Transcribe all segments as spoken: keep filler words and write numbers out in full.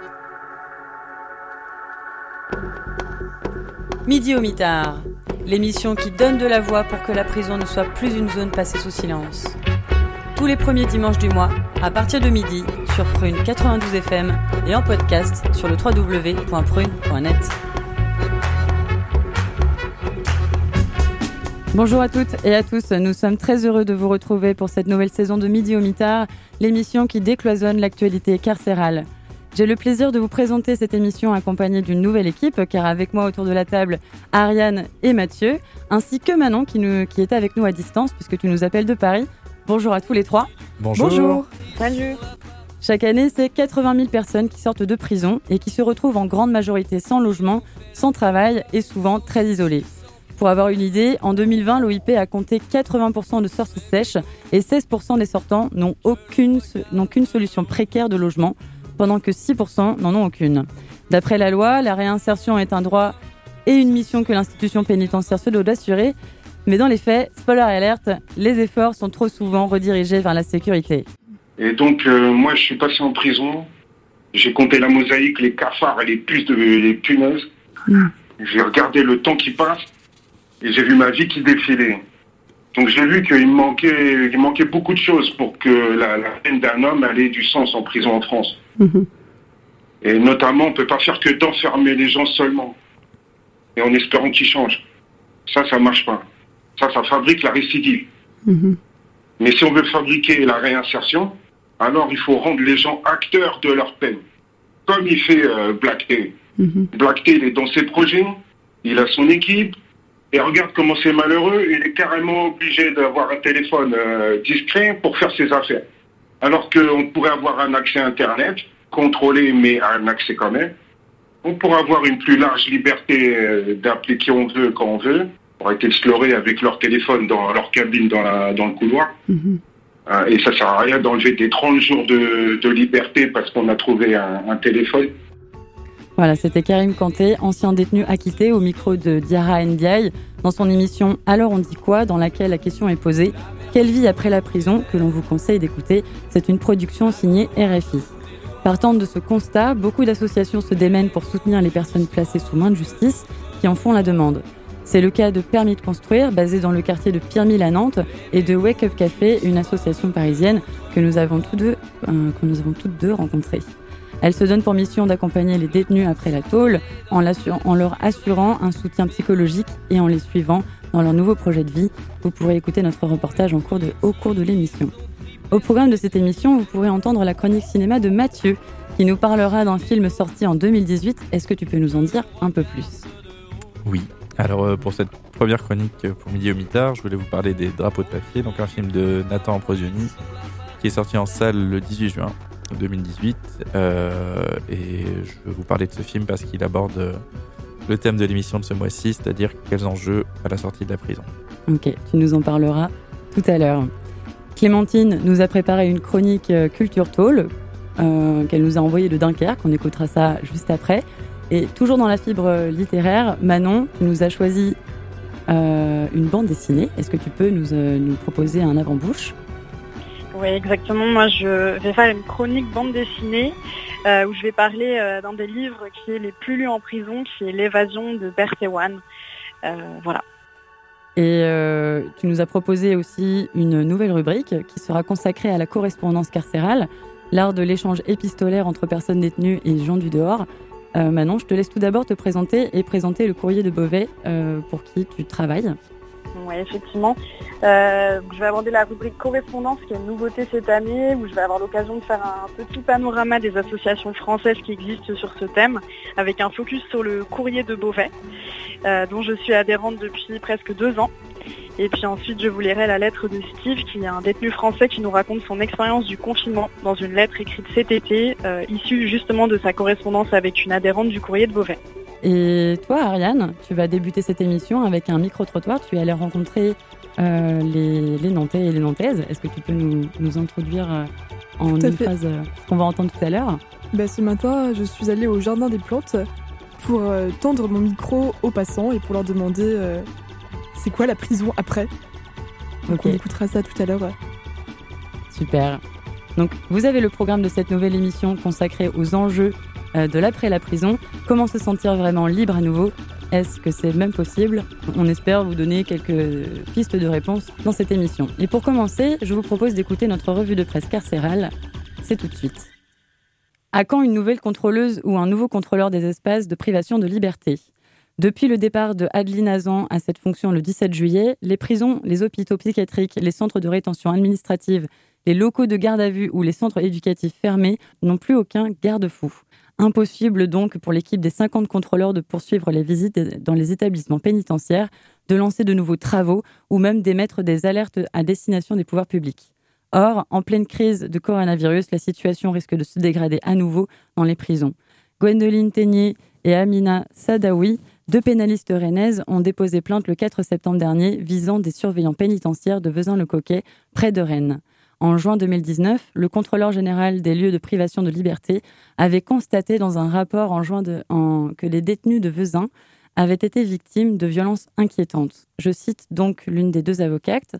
Midi au mitard, l'émission qui donne de la voix pour que la prison ne soit plus une zone passée sous silence. Tous les premiers dimanches du mois, à partir de midi, sur Prune quatre-vingt-douze F M et en podcast sur le w w w point prune point net. Bonjour à toutes et à tous, nous sommes très heureux de vous retrouver pour cette nouvelle saison de Midi au mitard, l'émission qui décloisonne l'actualité carcérale. J'ai le plaisir de vous présenter cette émission accompagnée d'une nouvelle équipe, car avec moi autour de la table, Ariane et Mathieu, ainsi que Manon qui, nous, qui est avec nous à distance, puisque tu nous appelles de Paris. Bonjour à tous les trois. Bonjour. Bonjour. Salut. Chaque année, c'est quatre-vingt mille personnes qui sortent de prison et qui se retrouvent en grande majorité sans logement, sans travail et souvent très isolées. Pour avoir une idée, en deux mille vingt, l'O I P a compté quatre-vingts pour cent de sorties sèches et seize pour cent des sortants n'ont aucune, n'ont qu'une solution précaire de logement, pendant que six pour cent n'en ont aucune. D'après la loi, la réinsertion est un droit et une mission que l'institution pénitentiaire se doit d'assurer, mais dans les faits, spoiler alert, les efforts sont trop souvent redirigés vers la sécurité. Et donc, euh, moi, je suis passé en prison, j'ai compté la mosaïque, les cafards et les puces de les punaises. Mmh. J'ai regardé le temps qui passe et j'ai vu ma vie qui défilait. Donc j'ai vu qu'il manquait, il manquait beaucoup de choses pour que la, la peine d'un homme ait du sens en prison en France. Mmh. Et notamment, on ne peut pas faire que d'enfermer les gens seulement. Et en espérant qu'ils changent. Ça, ça ne marche pas. Ça, ça fabrique la récidive. Mmh. Mais si on veut fabriquer la réinsertion, alors il faut rendre les gens acteurs de leur peine. Comme il fait euh, Black T. Mmh. Black T, il est dans ses projets, il a son équipe, et regarde comment c'est malheureux, il est carrément obligé d'avoir un téléphone euh, discret pour faire ses affaires. Alors qu'on pourrait avoir un accès Internet, contrôlé mais un accès quand même. On pourrait avoir une plus large liberté euh, d'appeler qui on veut quand on veut. On pourrait explorer avec leur téléphone dans leur cabine dans, la, dans le couloir. Mmh. Euh, et ça ne sert à rien d'enlever des trente jours de, de liberté parce qu'on a trouvé un, un téléphone. Voilà, c'était Karim Kanté, ancien détenu acquitté au micro de Diarra Ndiaye, dans son émission « Alors on dit quoi ?», dans laquelle la question est posée « Quelle vie après la prison ?» que l'on vous conseille d'écouter. C'est une production signée R F I. Partant de ce constat, beaucoup d'associations se démènent pour soutenir les personnes placées sous main de justice qui en font la demande. C'est le cas de Permis de construire, basé dans le quartier de Pirmil à Nantes, et de Wake Up Café, une association parisienne que nous avons tous deux, euh, que nous avons toutes deux rencontrées. Elle se donne pour mission d'accompagner les détenus après la tôle en, en leur assurant un soutien psychologique et en les suivant dans leur nouveau projet de vie. Vous pourrez écouter notre reportage en cours de, au cours de l'émission. Au programme de cette émission, vous pourrez entendre la chronique cinéma de Mathieu qui nous parlera d'un film sorti en deux mille dix-huit. Est-ce que tu peux nous en dire un peu plus ? Oui. Alors euh, pour cette première chronique pour Midi au mitard, je voulais vous parler des Drapeaux de papier, donc un film de Nathan Ambrosioni qui est sorti en salle le dix-huit juin deux mille dix-huit, euh, et je veux vous parler de ce film parce qu'il aborde euh, le thème de l'émission de ce mois-ci, c'est-à-dire quels enjeux à la sortie de la prison. Ok, tu nous en parleras tout à l'heure. Clémentine nous a préparé une chronique euh, Culture Tôle euh, qu'elle nous a envoyée de Dunkerque, on écoutera ça juste après. Et toujours dans la fibre littéraire, Manon, tu nous as choisi euh, une bande dessinée. Est-ce que tu peux nous, euh, nous proposer un avant-bouche ? Oui, exactement. Moi, je vais faire une chronique bande dessinée euh, où je vais parler euh, d'un des livres qui est les plus lus en prison, qui est L'évasion de Berthe Ewan. Euh, voilà. Et euh, tu nous as proposé aussi une nouvelle rubrique qui sera consacrée à la correspondance carcérale, l'art de l'échange épistolaire entre personnes détenues et gens du dehors. Euh, Manon, je te laisse tout d'abord te présenter et présenter le courrier de Beauvais euh, pour qui tu travailles. Oui, effectivement. Euh, je vais aborder la rubrique correspondance, qui est une nouveauté cette année, où je vais avoir l'occasion de faire un petit panorama des associations françaises qui existent sur ce thème, avec un focus sur le courrier de Beauvais, euh, dont je suis adhérente depuis presque deux ans. Et puis ensuite, je vous lirai la lettre de Steve, qui est un détenu français qui nous raconte son expérience du confinement dans une lettre écrite cet été, euh, issue justement de sa correspondance avec une adhérente du courrier de Beauvais. Et toi, Ariane, tu vas débuter cette émission avec un micro-trottoir. Tu es allée rencontrer euh, les, les Nantais et les Nantaises. Est-ce que tu peux nous, nous introduire euh, en une phrase euh, qu'on va entendre tout à l'heure ? Bah, ce matin, je suis allée au Jardin des Plantes pour euh, tendre mon micro aux passants et pour leur demander euh, c'est quoi la prison après. Donc okay. On écoutera ça tout à l'heure. Super. Donc vous avez le programme de cette nouvelle émission consacrée aux enjeux euh, de l'après la prison. Comment se sentir vraiment libre à nouveau ? Est-ce que c'est même possible ? On espère vous donner quelques pistes de réponse dans cette émission. Et pour commencer, je vous propose d'écouter notre revue de presse carcérale. C'est tout de suite. À quand une nouvelle contrôleuse ou un nouveau contrôleur des espaces de privation de liberté ? Depuis le départ de Adeline Hazan à cette fonction le dix-sept juillet, les prisons, les hôpitaux psychiatriques, les centres de rétention administrative, les locaux de garde à vue ou les centres éducatifs fermés n'ont plus aucun garde-fou. Impossible donc pour l'équipe des cinquante contrôleurs de poursuivre les visites dans les établissements pénitentiaires, de lancer de nouveaux travaux ou même d'émettre des alertes à destination des pouvoirs publics. Or, en pleine crise de coronavirus, la situation risque de se dégrader à nouveau dans les prisons. Gwendoline Teignier et Amina Sadawi, deux pénalistes rennaises, ont déposé plainte le quatre septembre dernier visant des surveillants pénitentiaires de Vezin-le-Coquet, près de Rennes. En juin deux mille dix-neuf, le contrôleur général des lieux de privation de liberté avait constaté dans un rapport en juin de, en, que les détenus de Vezin avaient été victimes de violences inquiétantes. Je cite donc l'une des deux avocates.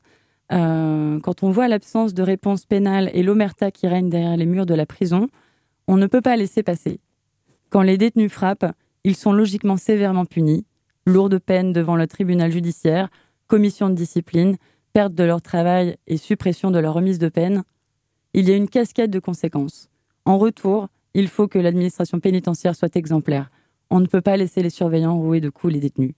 Euh, quand on voit l'absence de réponse pénale et l'omerta qui règne derrière les murs de la prison, on ne peut pas laisser passer. Quand les détenus frappent, ils sont logiquement sévèrement punis. Lourde peine devant le tribunal judiciaire, commission de discipline, perte de leur travail et suppression de leur remise de peine. Il y a une cascade de conséquences. En retour, il faut que l'administration pénitentiaire soit exemplaire. On ne peut pas laisser les surveillants rouer de coups les détenus.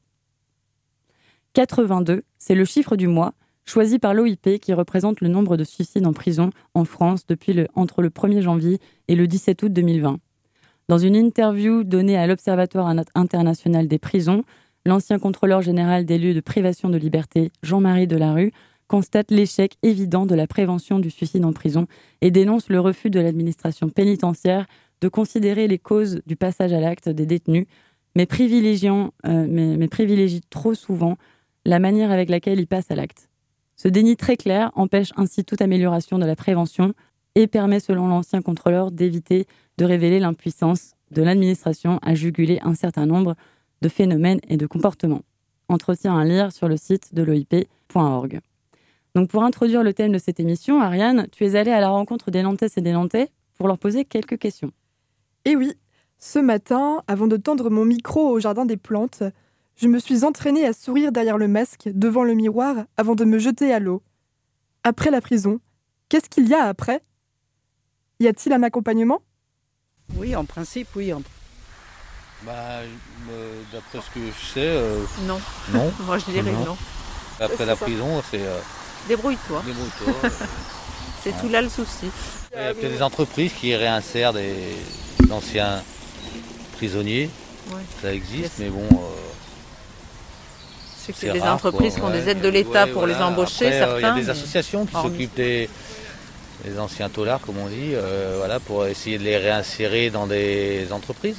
quatre-vingt-deux, c'est le chiffre du mois, choisi par l'O I P qui représente le nombre de suicides en prison en France depuis le, entre le premier janvier et le dix-sept août deux mille vingt. Dans une interview donnée à l'Observatoire international des prisons, l'ancien contrôleur général des lieux de privation de liberté, Jean-Marie Delarue, constate l'échec évident de la prévention du suicide en prison et dénonce le refus de l'administration pénitentiaire de considérer les causes du passage à l'acte des détenus, mais privilégiant, euh, mais, mais privilégie trop souvent la manière avec laquelle ils passent à l'acte. Ce déni très clair empêche ainsi toute amélioration de la prévention et permet, selon l'ancien contrôleur, d'éviter de révéler l'impuissance de l'administration à juguler un certain nombre de phénomènes et de comportements. Entretien à lire sur le site de l'O I P point org. Donc pour introduire le thème de cette émission, Ariane, tu es allée à la rencontre des Nantaises et des Nantais pour leur poser quelques questions. Et oui, ce matin, avant de tendre mon micro au jardin des plantes, je me suis entraînée à sourire derrière le masque, devant le miroir, avant de me jeter à l'eau. Après la prison, qu'est-ce qu'il y a après ? Y a-t-il un accompagnement ? Oui, en principe, oui. En... Bah, euh, d'après ce que je sais... Euh... Non. Non. Moi, je dirais non. non. Après c'est la ça. prison, c'est... Euh... Débrouille-toi. Débrouille-toi. c'est ouais. tout là le souci. Il y a peut-être des entreprises qui réinsèrent des anciens prisonniers. Ouais. Ça existe, yes. Mais bon... Euh... C'est qu'il y a des rare, entreprises quoi. qui ont ouais. des aides de l'État ouais, pour voilà. les embaucher, Après, certains. Il y a des mais... associations qui Hormis. s'occupent des... des anciens taulards, comme on dit, euh, voilà, pour essayer de les réinsérer dans des entreprises.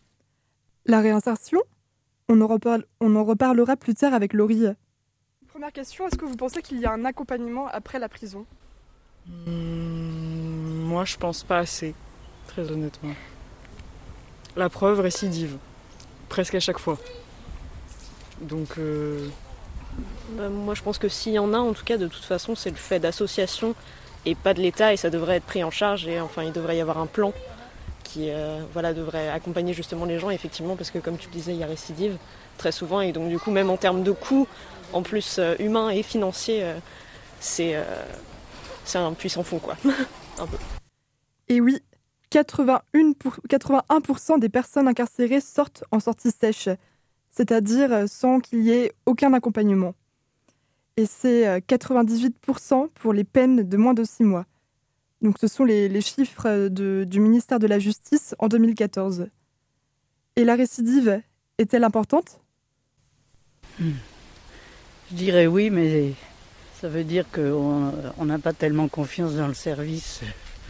La réinsertion ? On en, reparle, on en reparlera plus tard avec Laurie. Première question, est-ce que vous pensez qu'il y a un accompagnement après la prison ? mmh, Moi, je pense pas assez, très honnêtement. La preuve, récidive, presque à chaque fois. Donc... Euh... Bah, moi, je pense que s'il y en a, en tout cas, de toute façon, c'est le fait d'associations et pas de l'État, et ça devrait être pris en charge, et enfin, il devrait y avoir un plan qui euh, voilà, devrait accompagner justement les gens, effectivement, parce que comme tu le disais, il y a récidive très souvent, et donc du coup, même en termes de coûts, en plus euh, humains et financiers, euh, c'est, euh, c'est un puissant fond, quoi. un peu. Et oui, quatre-vingt-un pour cent des personnes incarcérées sortent en sortie sèche, c'est-à-dire sans qu'il y ait aucun accompagnement. Et c'est quatre-vingt-dix-huit pour cent pour les peines de moins de six mois. Donc ce sont les, les chiffres de, du ministère de la Justice en deux mille quatorze. Et la récidive est-elle importante ? Je dirais oui, mais ça veut dire qu'on n'a pas tellement confiance dans le service.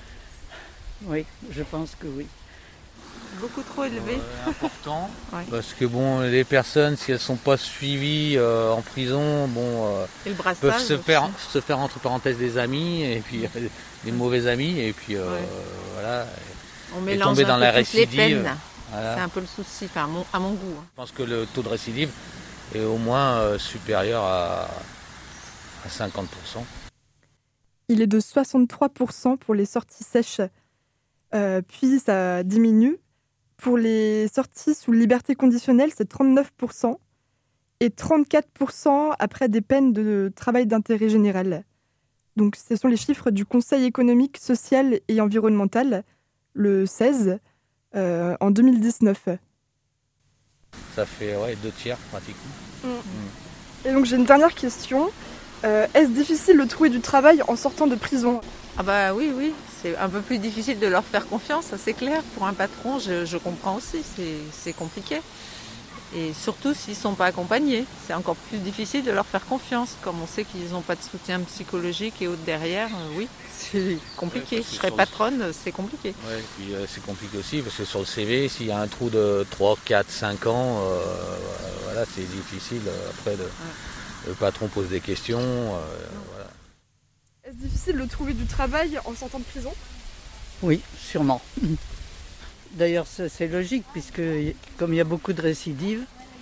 Oui, je pense que oui. Beaucoup trop élevé. Euh, important. ouais. Parce que bon, les personnes, si elles ne sont pas suivies euh, en prison, bon, euh, et le brassage, peuvent se faire, se faire entre parenthèses des amis, et puis euh, des mauvais amis, et puis euh, ouais. voilà. On et mélange tomber un dans peu la plus les récidive. peines. Voilà. C'est un peu le souci, enfin, à, mon, à mon goût. Hein. Je pense que le taux de récidive est au moins euh, supérieur à, à cinquante pour cent. Il est de soixante-trois pour cent pour les sorties sèches, euh, puis ça diminue pour les sorties sous liberté conditionnelle, c'est trente-neuf pour cent et trente-quatre pour cent après des peines de travail d'intérêt général. Donc, ce sont les chiffres du Conseil économique, social et environnemental, le seize, euh, en deux mille dix-neuf. Ça fait ouais, deux tiers pratiquement. Mmh. Mmh. Et donc, j'ai une dernière question. Euh, est-ce difficile de trouver du travail en sortant de prison ? Ah bah oui, oui, c'est un peu plus difficile de leur faire confiance, ça c'est clair. Pour un patron, je, je comprends aussi, c'est, c'est compliqué. Et surtout s'ils ne sont pas accompagnés, c'est encore plus difficile de leur faire confiance. Comme on sait qu'ils n'ont pas de soutien psychologique et autres derrière, euh, oui, c'est compliqué. Ouais, je serais patronne, le... c'est compliqué. Oui, puis euh, c'est compliqué aussi parce que sur le C V, s'il y a un trou de trois, quatre, cinq ans, euh, voilà, c'est difficile euh, après de... Ouais. Le patron pose des questions. Euh, voilà. Est-ce difficile de trouver du travail en sortant de prison ? Oui, sûrement. D'ailleurs, c'est logique, puisque comme il y a beaucoup de récidives,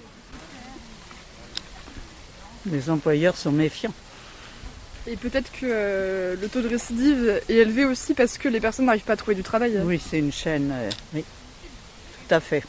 les employeurs sont méfiants. Et peut-être que euh, le taux de récidive est élevé aussi parce que les personnes n'arrivent pas à trouver du travail. Oui, c'est une chaîne, euh, oui, tout à fait.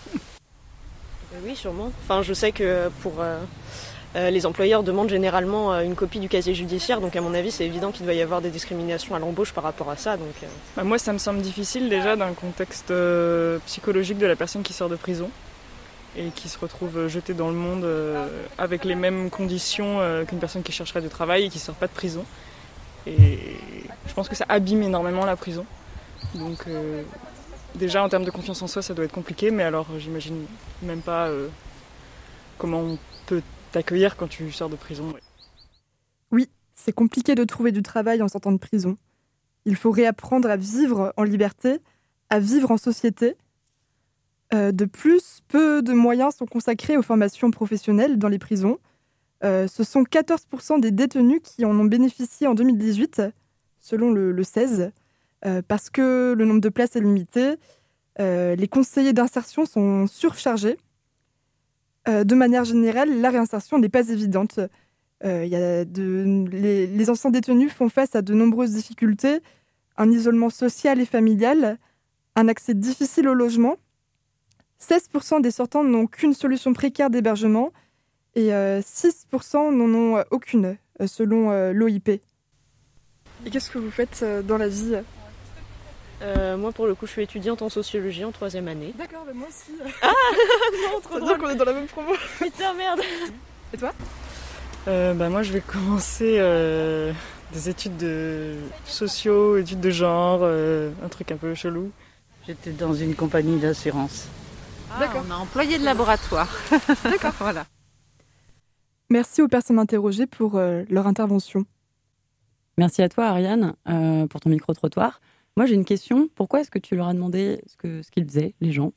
Oui, sûrement. Enfin, je sais que pour... Euh... Euh, les employeurs demandent généralement euh, une copie du casier judiciaire, donc à mon avis c'est évident qu'il doit y avoir des discriminations à l'embauche par rapport à ça. Donc, euh... bah, moi ça me semble difficile déjà d'un contexte euh, psychologique de la personne qui sort de prison et qui se retrouve jetée dans le monde euh, avec les mêmes conditions euh, qu'une personne qui chercherait du travail et qui ne sort pas de prison. Et je pense que ça abîme énormément la prison. Donc euh, déjà en termes de confiance en soi ça doit être compliqué, mais alors j'imagine même pas euh, comment on peut t'accueillir quand tu sors de prison. Oui. oui, c'est compliqué de trouver du travail en sortant de prison. Il faut réapprendre à vivre en liberté, à vivre en société. Euh, de plus, peu de moyens sont consacrés aux formations professionnelles dans les prisons. Euh, ce sont quatorze pour cent des détenus qui en ont bénéficié en deux mille dix-huit, selon le, le seize, euh, parce que le nombre de places est limité. Euh, les conseillers d'insertion sont surchargés. De manière générale, la réinsertion n'est pas évidente. Euh, y a de, les, les anciens détenus font face à de nombreuses difficultés, un isolement social et familial, un accès difficile au logement. seize pour cent des sortants n'ont qu'une solution précaire d'hébergement et euh, six pour cent n'en ont aucune, selon euh, l'O I P. Et qu'est-ce que vous faites dans la vie ? Euh, moi, pour le coup, je suis étudiante en sociologie en troisième année. D'accord, mais moi aussi. Ah non, trop drôle. C'est-à-dire qu'on est dans la même promo. Putain, merde. Et toi ? euh, bah, Moi, je vais commencer euh, des études de sociaux, études de genre, euh, un truc un peu chelou. J'étais dans une compagnie d'assurance. Ah, D'accord. On a employé de laboratoire. D'accord. Voilà. Merci aux personnes interrogées pour euh, leur intervention. Merci à toi, Ariane, euh, pour ton micro-trottoir. Moi, j'ai une question. Pourquoi est-ce que tu leur as demandé ce, que, ce qu'ils faisaient, les gens ?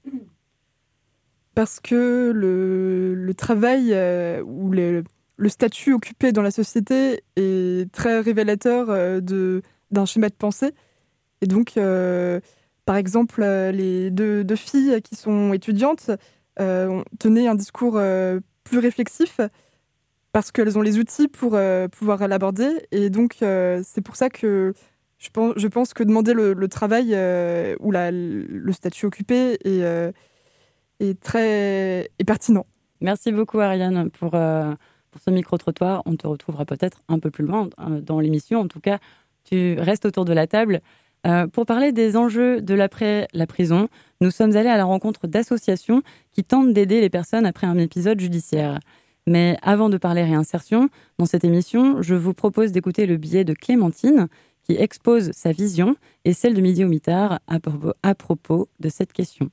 Parce que le, le travail euh, ou les, le statut occupé dans la société est très révélateur euh, de, d'un schéma de pensée. Et donc, euh, par exemple, euh, les deux, deux filles qui sont étudiantes euh, tenaient un discours euh, plus réflexif parce qu'elles ont les outils pour euh, pouvoir l'aborder. Et donc, euh, c'est pour ça que Je pense, je pense que demander le, le travail euh, ou la, le statut occupé est, euh, est très est pertinent. Merci beaucoup, Ariane, pour, euh, pour ce micro-trottoir. On te retrouvera peut-être un peu plus loin euh, dans l'émission. En tout cas, tu restes autour de la table. Euh, pour parler des enjeux de l'après la prison, nous sommes allés à la rencontre d'associations qui tentent d'aider les personnes après un épisode judiciaire. Mais avant de parler réinsertion, dans cette émission, je vous propose d'écouter le billet de Clémentine, qui expose sa vision et celle de Midi au Mitard à propos, à propos de cette question.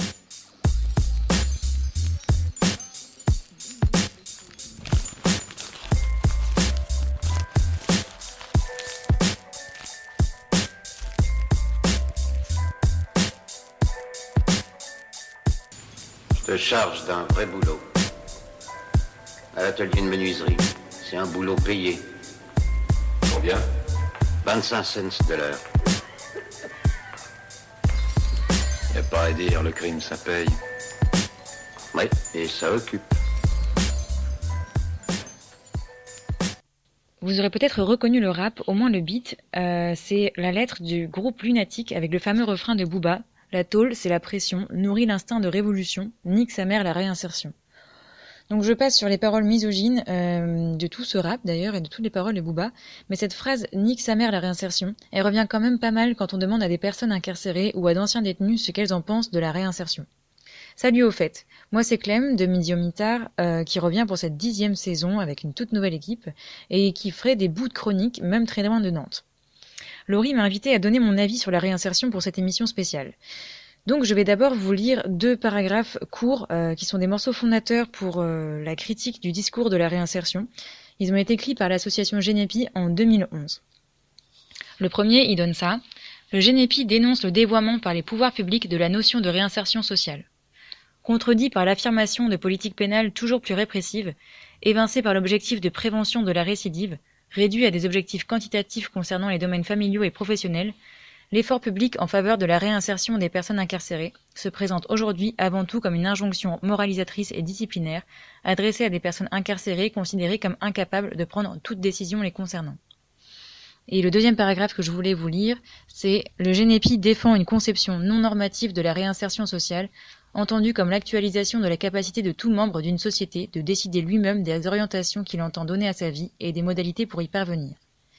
Je te charge d'un vrai boulot. À l'atelier de menuiserie. C'est un boulot payé. Combien ? vingt-cinq cents de l'heure. Y a pas à dire, le crime ça paye. Oui, et ça occupe. Vous aurez peut-être reconnu le rap, au moins le beat. Euh, c'est la lettre du groupe Lunatic avec le fameux refrain de Booba. La tôle, c'est la pression, nourrit l'instinct de révolution, nique sa mère la réinsertion. Donc je passe sur les paroles misogynes euh, de tout ce rap d'ailleurs et de toutes les paroles de Booba, mais cette phrase « nique sa mère la réinsertion », elle revient quand même pas mal quand on demande à des personnes incarcérées ou à d'anciens détenus ce qu'elles en pensent de la réinsertion. Salut au fait, moi c'est Clem de Midi au Mitard euh, qui revient pour cette dixième saison avec une toute nouvelle équipe et qui ferait des bouts de chronique même très loin de Nantes. Laurie m'a invité à donner mon avis sur la réinsertion pour cette émission spéciale. Donc je vais d'abord vous lire deux paragraphes courts euh, qui sont des morceaux fondateurs pour euh, la critique du discours de la réinsertion. Ils ont été écrits par l'association Génépi en deux mille onze. Le premier, il donne ça. Le Génépi dénonce le dévoiement par les pouvoirs publics de la notion de réinsertion sociale. Contredit par l'affirmation de politiques pénales toujours plus répressives, évincé par l'objectif de prévention de la récidive, réduit à des objectifs quantitatifs concernant les domaines familiaux et professionnels, l'effort public en faveur de la réinsertion des personnes incarcérées se présente aujourd'hui avant tout comme une injonction moralisatrice et disciplinaire adressée à des personnes incarcérées considérées comme incapables de prendre toute décision les concernant. Et le deuxième paragraphe que je voulais vous lire, c'est « Le Génépi défend une conception non normative de la réinsertion sociale, entendue comme l'actualisation de la capacité de tout membre d'une société de décider lui-même des orientations qu'il entend donner à sa vie et des modalités pour y parvenir. »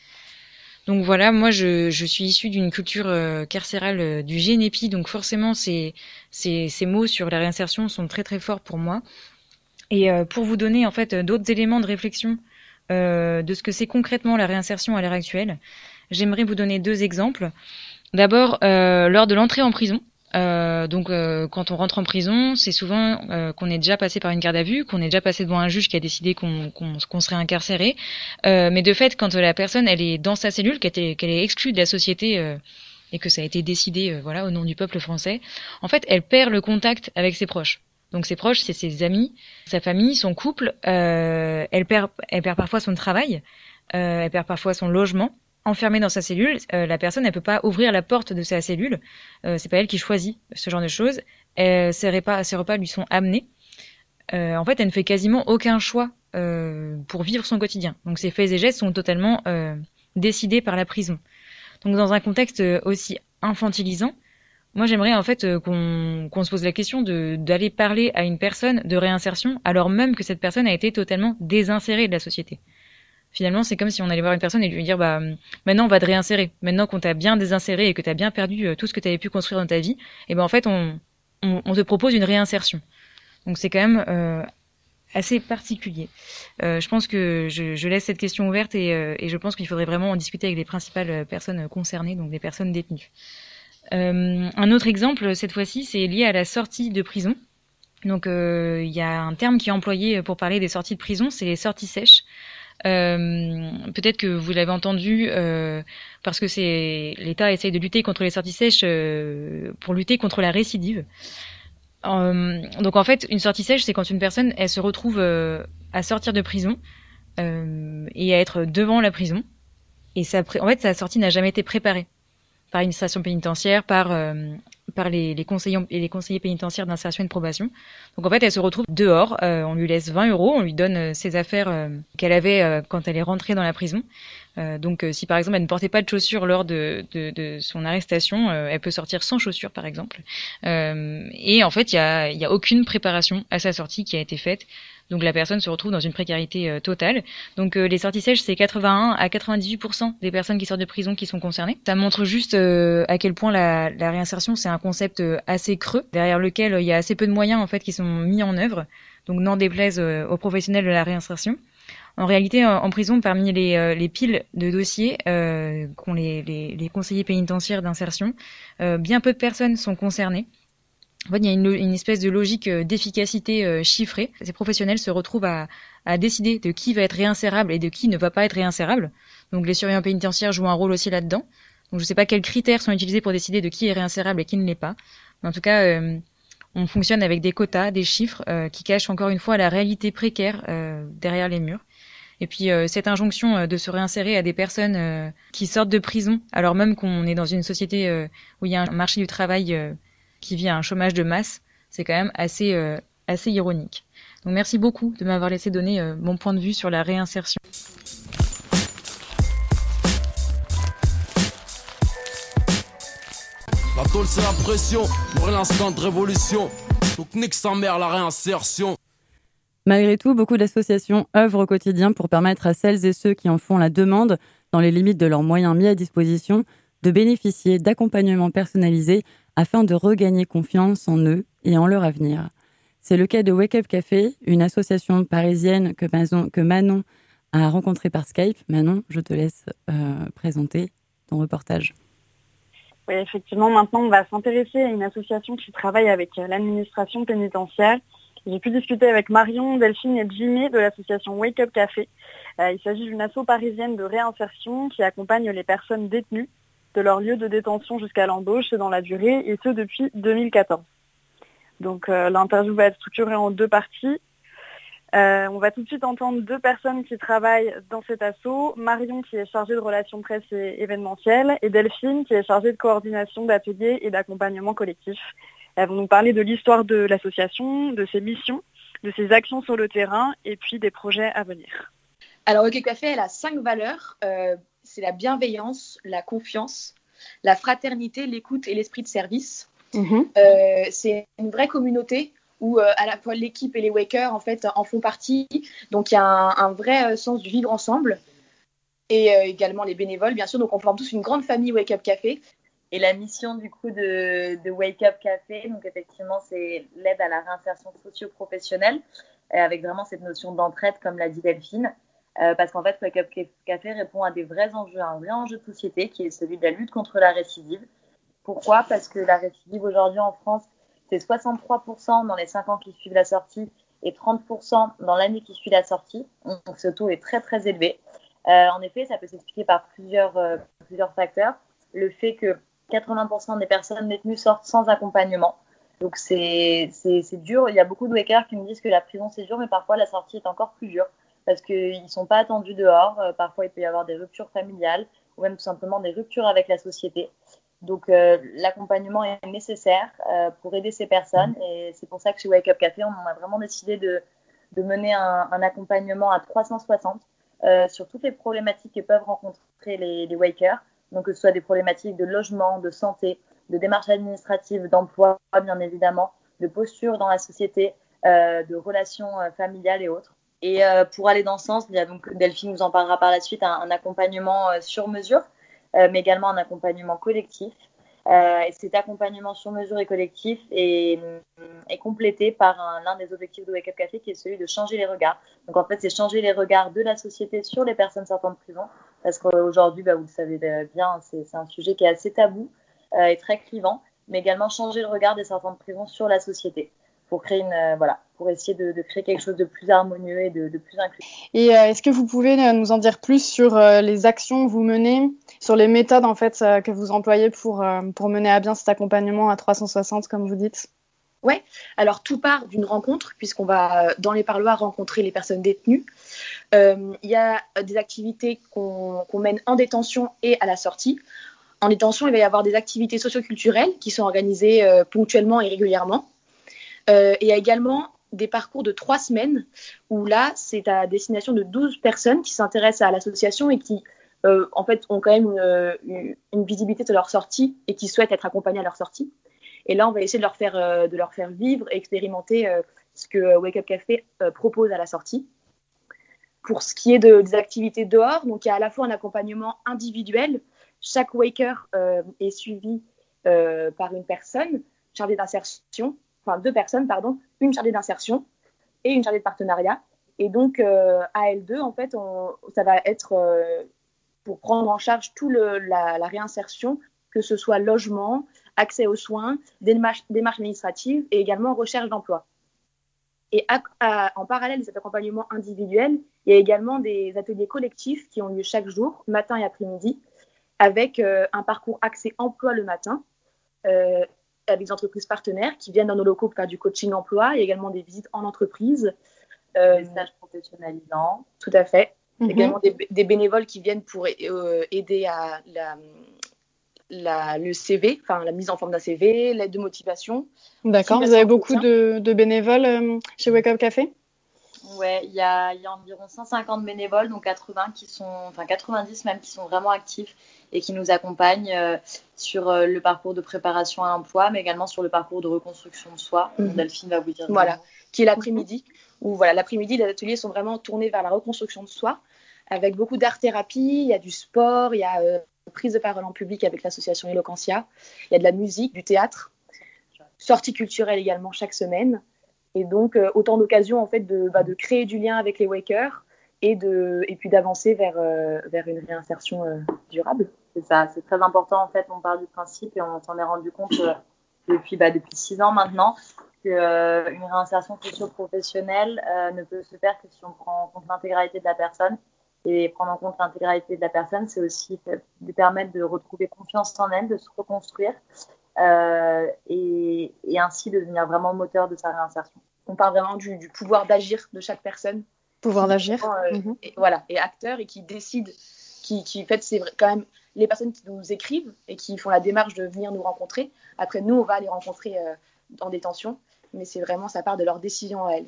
Donc voilà, moi je, je suis issue d'une culture euh, carcérale euh, du Génépi, donc forcément ces, ces, ces mots sur la réinsertion sont très très forts pour moi. Et euh, pour vous donner en fait d'autres éléments de réflexion euh, de ce que c'est concrètement la réinsertion à l'heure actuelle, j'aimerais vous donner deux exemples. D'abord, euh, lors de l'entrée en prison. Euh, donc euh, quand on rentre en prison, c'est souvent euh, qu'on est déjà passé par une garde à vue, qu'on est déjà passé devant un juge qui a décidé qu'on, qu'on, qu'on serait incarcéré. Euh, mais de fait, quand la personne elle est dans sa cellule, qu'elle est, qu'elle est exclue de la société euh, et que ça a été décidé euh, voilà au nom du peuple français, en fait, elle perd le contact avec ses proches. Donc ses proches, c'est ses amis, sa famille, son couple. Euh, elle perd, elle perd parfois son travail, euh, elle perd parfois son logement. Enfermée dans sa cellule, euh, la personne elle peut pas ouvrir la porte de sa cellule. Euh, c'est pas elle qui choisit ce genre de choses. Euh, ses repas, ses repas lui sont amenés. Euh, en fait, elle ne fait quasiment aucun choix euh, pour vivre son quotidien. Donc ses faits et gestes sont totalement euh, décidés par la prison. Donc dans un contexte aussi infantilisant, moi j'aimerais en fait euh, qu'on, qu'on se pose la question de d'aller parler à une personne de réinsertion alors même que cette personne a été totalement désinsérée de la société. Finalement, c'est comme si on allait voir une personne et lui dire bah maintenant on va te réinsérer. Maintenant qu'on t'a bien désinséré et que t'as bien perdu tout ce que t'avais pu construire dans ta vie, et ben en fait on on, on te propose une réinsertion. Donc c'est quand même euh, assez particulier. Euh, je pense que je, je laisse cette question ouverte et, euh, et je pense qu'il faudrait vraiment en discuter avec les principales personnes concernées, donc les personnes détenues. Euh, un autre exemple cette fois-ci, c'est lié à la sortie de prison. Donc il euh, y a un terme qui est employé pour parler des sorties de prison, c'est les sorties sèches. Euh, peut-être que vous l'avez entendu euh, parce que c'est l'État essaye de lutter contre les sorties sèches euh, pour lutter contre la récidive. Euh, donc en fait, une sortie sèche, c'est quand une personne elle se retrouve euh, à sortir de prison euh, et à être devant la prison. Et ça, en fait, sa sortie n'a jamais été préparée par l'administration pénitentiaire, par euh, par les, les conseillers et les conseillers pénitentiaires d'insertion et de probation. Donc en fait, elle se retrouve dehors. Euh, on lui laisse vingt euros, on lui donne euh, ses affaires euh, qu'elle avait euh, quand elle est rentrée dans la prison. Euh, donc euh, si par exemple elle ne portait pas de chaussures lors de, de, de son arrestation, euh, elle peut sortir sans chaussures par exemple. Euh, et en fait, il y a, y a aucune préparation à sa sortie qui a été faite. Donc la personne se retrouve dans une précarité euh, totale. Donc euh, les sorties sèches, c'est quatre-vingt-un à quatre-vingt-dix-huit pour cent des personnes qui sortent de prison qui sont concernées. Ça montre juste euh, à quel point la, la réinsertion, c'est un concept euh, assez creux, derrière lequel il euh, y a assez peu de moyens en fait qui sont mis en œuvre. Donc n'en déplaise euh, aux professionnels de la réinsertion. En réalité, en, en prison, parmi les, euh, les piles de dossiers euh, qu'ont les, les, les conseillers pénitentiaires d'insertion, euh, bien peu de personnes sont concernées. En fait, il y a une, une espèce de logique d'efficacité euh, chiffrée. Ces professionnels se retrouvent à, à décider de qui va être réinsérable et de qui ne va pas être réinsérable. Donc les surveillants pénitentiaires jouent un rôle aussi là-dedans. Donc je ne sais pas quels critères sont utilisés pour décider de qui est réinsérable et qui ne l'est pas. Mais en tout cas, euh, on fonctionne avec des quotas, des chiffres euh, qui cachent encore une fois la réalité précaire euh, derrière les murs. Et puis euh, cette injonction euh, de se réinsérer à des personnes euh, qui sortent de prison, alors même qu'on est dans une société euh, où il y a un marché du travail euh, qui vit à un chômage de masse, c'est quand même assez, euh, assez ironique. Donc merci beaucoup de m'avoir laissé donner euh, mon point de vue sur la réinsertion. La l'alcool c'est la pression. Pour l'instant de révolution. Donc nique sa mère la réinsertion. Malgré tout, beaucoup d'associations œuvrent au quotidien pour permettre à celles et ceux qui en font la demande, dans les limites de leurs moyens mis à disposition, de bénéficier d'accompagnements personnalisés afin de regagner confiance en eux et en leur avenir. C'est le cas de Wake Up Café, une association parisienne que Manon, que Manon a rencontrée par Skype. Manon, je te laisse euh, présenter ton reportage. Oui, effectivement, maintenant on va s'intéresser à une association qui travaille avec l'administration pénitentiaire. J'ai pu discuter avec Marion, Delphine et Jimmy de l'association Wake Up Café. Euh, il s'agit d'une asso parisienne de réinsertion qui accompagne les personnes détenues de leur lieu de détention jusqu'à l'embauche dans la durée, et ce depuis deux mille quatorze. Donc euh, l'interview va être structurée en deux parties. Euh, on va tout de suite entendre deux personnes qui travaillent dans cet asso. Marion qui est chargée de relations presse et événementielles, et Delphine qui est chargée de coordination d'ateliers et d'accompagnement collectif. Elles vont nous parler de l'histoire de l'association, de ses missions, de ses actions sur le terrain et puis des projets à venir. Alors Wake Up Café, elle a cinq valeurs. Euh, c'est la bienveillance, la confiance, la fraternité, l'écoute et l'esprit de service. Mmh. Euh, c'est une vraie communauté où euh, à la fois l'équipe et les wakers en fait en font partie. Donc il y a un, un vrai euh, sens du vivre ensemble. Et euh, également les bénévoles, bien sûr. Donc on forme tous une grande famille Wake Up Café. Et la mission du coup de, de Wake Up Café, donc effectivement, c'est l'aide à la réinsertion socio-professionnelle, euh, avec vraiment cette notion d'entraide, comme l'a dit Delphine, euh, parce qu'en fait, Wake Up Café répond à des vrais enjeux, un vrai enjeu de société, qui est celui de la lutte contre la récidive. Pourquoi ? Parce que la récidive aujourd'hui en France, c'est soixante-trois pour cent dans les cinq ans qui suivent la sortie et trente pour cent dans l'année qui suit la sortie. Donc ce taux est très très élevé. Euh, en effet, ça peut s'expliquer par plusieurs, euh, plusieurs facteurs. Le fait que quatre-vingts pour cent des personnes détenues sortent sans accompagnement. Donc c'est, c'est, c'est dur. Il y a beaucoup de wakers qui me disent que la prison c'est dur, mais parfois la sortie est encore plus dure parce qu'ils ne sont pas attendus dehors. Euh, parfois il peut y avoir des ruptures familiales ou même tout simplement des ruptures avec la société. Donc euh, l'accompagnement est nécessaire euh, pour aider ces personnes et c'est pour ça que chez Wake Up Café, on a vraiment décidé de, de mener un, un accompagnement à trois cent soixante euh, sur toutes les problématiques que peuvent rencontrer les, les wakers. Donc que ce soit des problématiques de logement, de santé, de démarches administratives, d'emploi bien évidemment, de posture dans la société, euh, de relations euh, familiales et autres. Et euh, pour aller dans ce sens, il y a donc, Delphine nous en parlera par la suite, un, un accompagnement euh, sur mesure, euh, mais également un accompagnement collectif. Euh, et cet accompagnement sur mesure et collectif est, est complété par un, l'un des objectifs de Wake Up Café qui est celui de changer les regards. Donc en fait, c'est changer les regards de la société sur les personnes sortant de prison. Parce qu'aujourd'hui, bah, vous le savez bien, c'est, c'est un sujet qui est assez tabou euh, et très clivant, mais également changer le regard des sortants de prison sur la société pour créer une, euh, voilà, pour essayer de, de créer quelque chose de plus harmonieux et de, de plus inclusif. Et euh, est-ce que vous pouvez nous en dire plus sur euh, les actions que vous menez, sur les méthodes en fait euh, que vous employez pour euh, pour mener à bien cet accompagnement à trois cent soixante, comme vous dites ? Ouais, alors tout part d'une rencontre, puisqu'on va dans les parloirs rencontrer les personnes détenues. Euh, il y a des activités qu'on, qu'on mène en détention et à la sortie. En détention, il va y avoir des activités socioculturelles qui sont organisées euh, ponctuellement et régulièrement. Euh, et il y a également des parcours de trois semaines où là, c'est à destination de douze personnes qui s'intéressent à l'association et qui, euh, en fait, ont quand même une, une visibilité de leur sortie et qui souhaitent être accompagnées à leur sortie. Et là, on va essayer de leur faire, euh, de leur faire vivre et expérimenter euh, ce que Wake Up Café euh, propose à la sortie. Pour ce qui est de, des activités dehors, donc il y a à la fois un accompagnement individuel. Chaque waker euh, est suivi euh, par une personne chargée d'insertion, enfin deux personnes, pardon, une chargée d'insertion et une chargée de partenariat. Et donc, euh, à L deux, en fait, on, ça va être euh, pour prendre en charge tout le, la, la réinsertion, que ce soit logement, accès aux soins, démarches, démarches administratives et également recherche d'emploi. Et à, à, en parallèle de cet accompagnement individuel, il y a également des ateliers collectifs qui ont lieu chaque jour, matin et après-midi, avec euh, un parcours accès emploi le matin, euh, avec des entreprises partenaires qui viennent dans nos locaux pour faire du coaching emploi. Il y a également des visites en entreprise. Euh, des stages professionnalisants. Tout à fait. Mm-hmm. Également des, des bénévoles qui viennent pour euh, aider à la, la, le C V, enfin la mise en forme d'un C V, l'aide de motivation. D'accord, vous avez beaucoup de, de bénévoles euh, chez Wake Up Café ? Ouais, il y a, y a environ cent cinquante bénévoles, donc quatre-vingts qui sont, enfin quatre-vingt-dix même qui sont vraiment actifs et qui nous accompagne euh, sur euh, le parcours de préparation à l'emploi, mais également sur le parcours de reconstruction de soi. Mmh. Delphine va vous dire. Voilà, qui est l'après-midi, où voilà, l'après-midi, les ateliers sont vraiment tournés vers la reconstruction de soi, avec beaucoup d'art-thérapie, il y a du sport, il y a euh, prise de parole en public avec l'association Eloquentia, il y a de la musique, du théâtre, sorties culturelles également chaque semaine, et donc euh, autant d'occasions en fait de, bah, de créer du lien avec les wakers et, de, et puis d'avancer vers, euh, vers une réinsertion euh, durable. C'est ça, c'est très important en fait, on parle du principe et on s'en est rendu compte euh, depuis, bah, depuis six ans maintenant qu'une euh, réinsertion socio-professionnelle euh, ne peut se faire que si on prend en compte l'intégralité de la personne. Et prendre en compte l'intégralité de la personne, c'est aussi lui permettre de retrouver confiance en elle, de se reconstruire euh, et, et ainsi de devenir vraiment moteur de sa réinsertion. On parle vraiment du, du pouvoir d'agir de chaque personne. Pouvoir d'agir. Euh, mmh. et, voilà, et acteur et qui décide, qui, qui fait, c'est quand même les personnes qui nous écrivent et qui font la démarche de venir nous rencontrer. Après, nous, on va les rencontrer euh, en détention, mais c'est vraiment, ça part de leur décision à elles.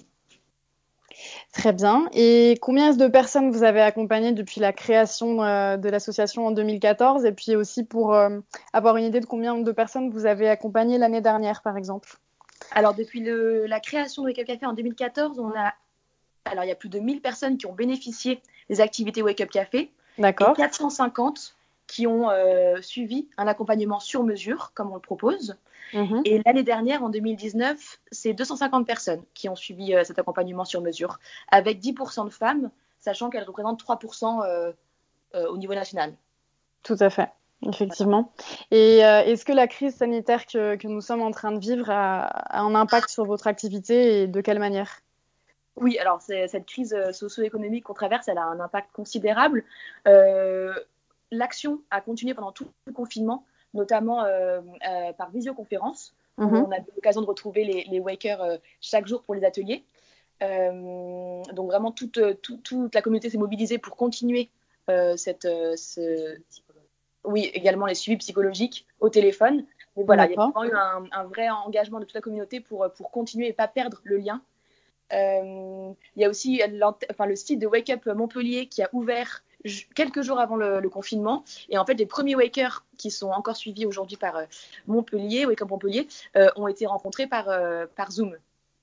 Très bien. Et combien de personnes vous avez accompagnées depuis la création euh, de l'association en deux mille quatorze, et puis aussi pour euh, avoir une idée de combien de personnes vous avez accompagnées l'année dernière, par exemple? Alors, depuis le, la création de Wake Up Café en deux mille quatorze, on a, alors il y a plus de mille personnes qui ont bénéficié des activités Wake Up Café. D'accord. Et quatre cent cinquante qui ont euh, suivi un accompagnement sur mesure, comme on le propose. Mmh. Et l'année dernière, en deux mille dix-neuf, c'est deux cent cinquante personnes qui ont suivi euh, cet accompagnement sur mesure, avec dix pour cent de femmes, sachant qu'elles représentent trois pour cent euh, euh, au niveau national. Tout à fait, effectivement. Et euh, est-ce que la crise sanitaire que, que nous sommes en train de vivre a, a un impact sur votre activité, et de quelle manière? Oui, alors c'est, cette crise socio-économique qu'on traverse, elle a un impact considérable. Euh, l'action a continué pendant tout le confinement, notamment euh, euh, par visioconférence. Mmh. On a eu l'occasion de retrouver les, les wakers euh, chaque jour pour les ateliers. Euh, donc vraiment, toute, toute, toute la communauté s'est mobilisée pour continuer euh, cette... Euh, ce... Oui, également les suivis psychologiques au téléphone. Mais voilà, il y a vraiment eu un, un vrai engagement de toute la communauté pour, pour continuer et pas perdre le lien. Euh, il y a aussi enfin, le site de Wake Up Montpellier qui a ouvert quelques jours avant le, le confinement, et en fait les premiers wakers qui sont encore suivis aujourd'hui par euh, Montpellier, Wake Up Montpellier, euh, ont été rencontrés par, euh, par Zoom.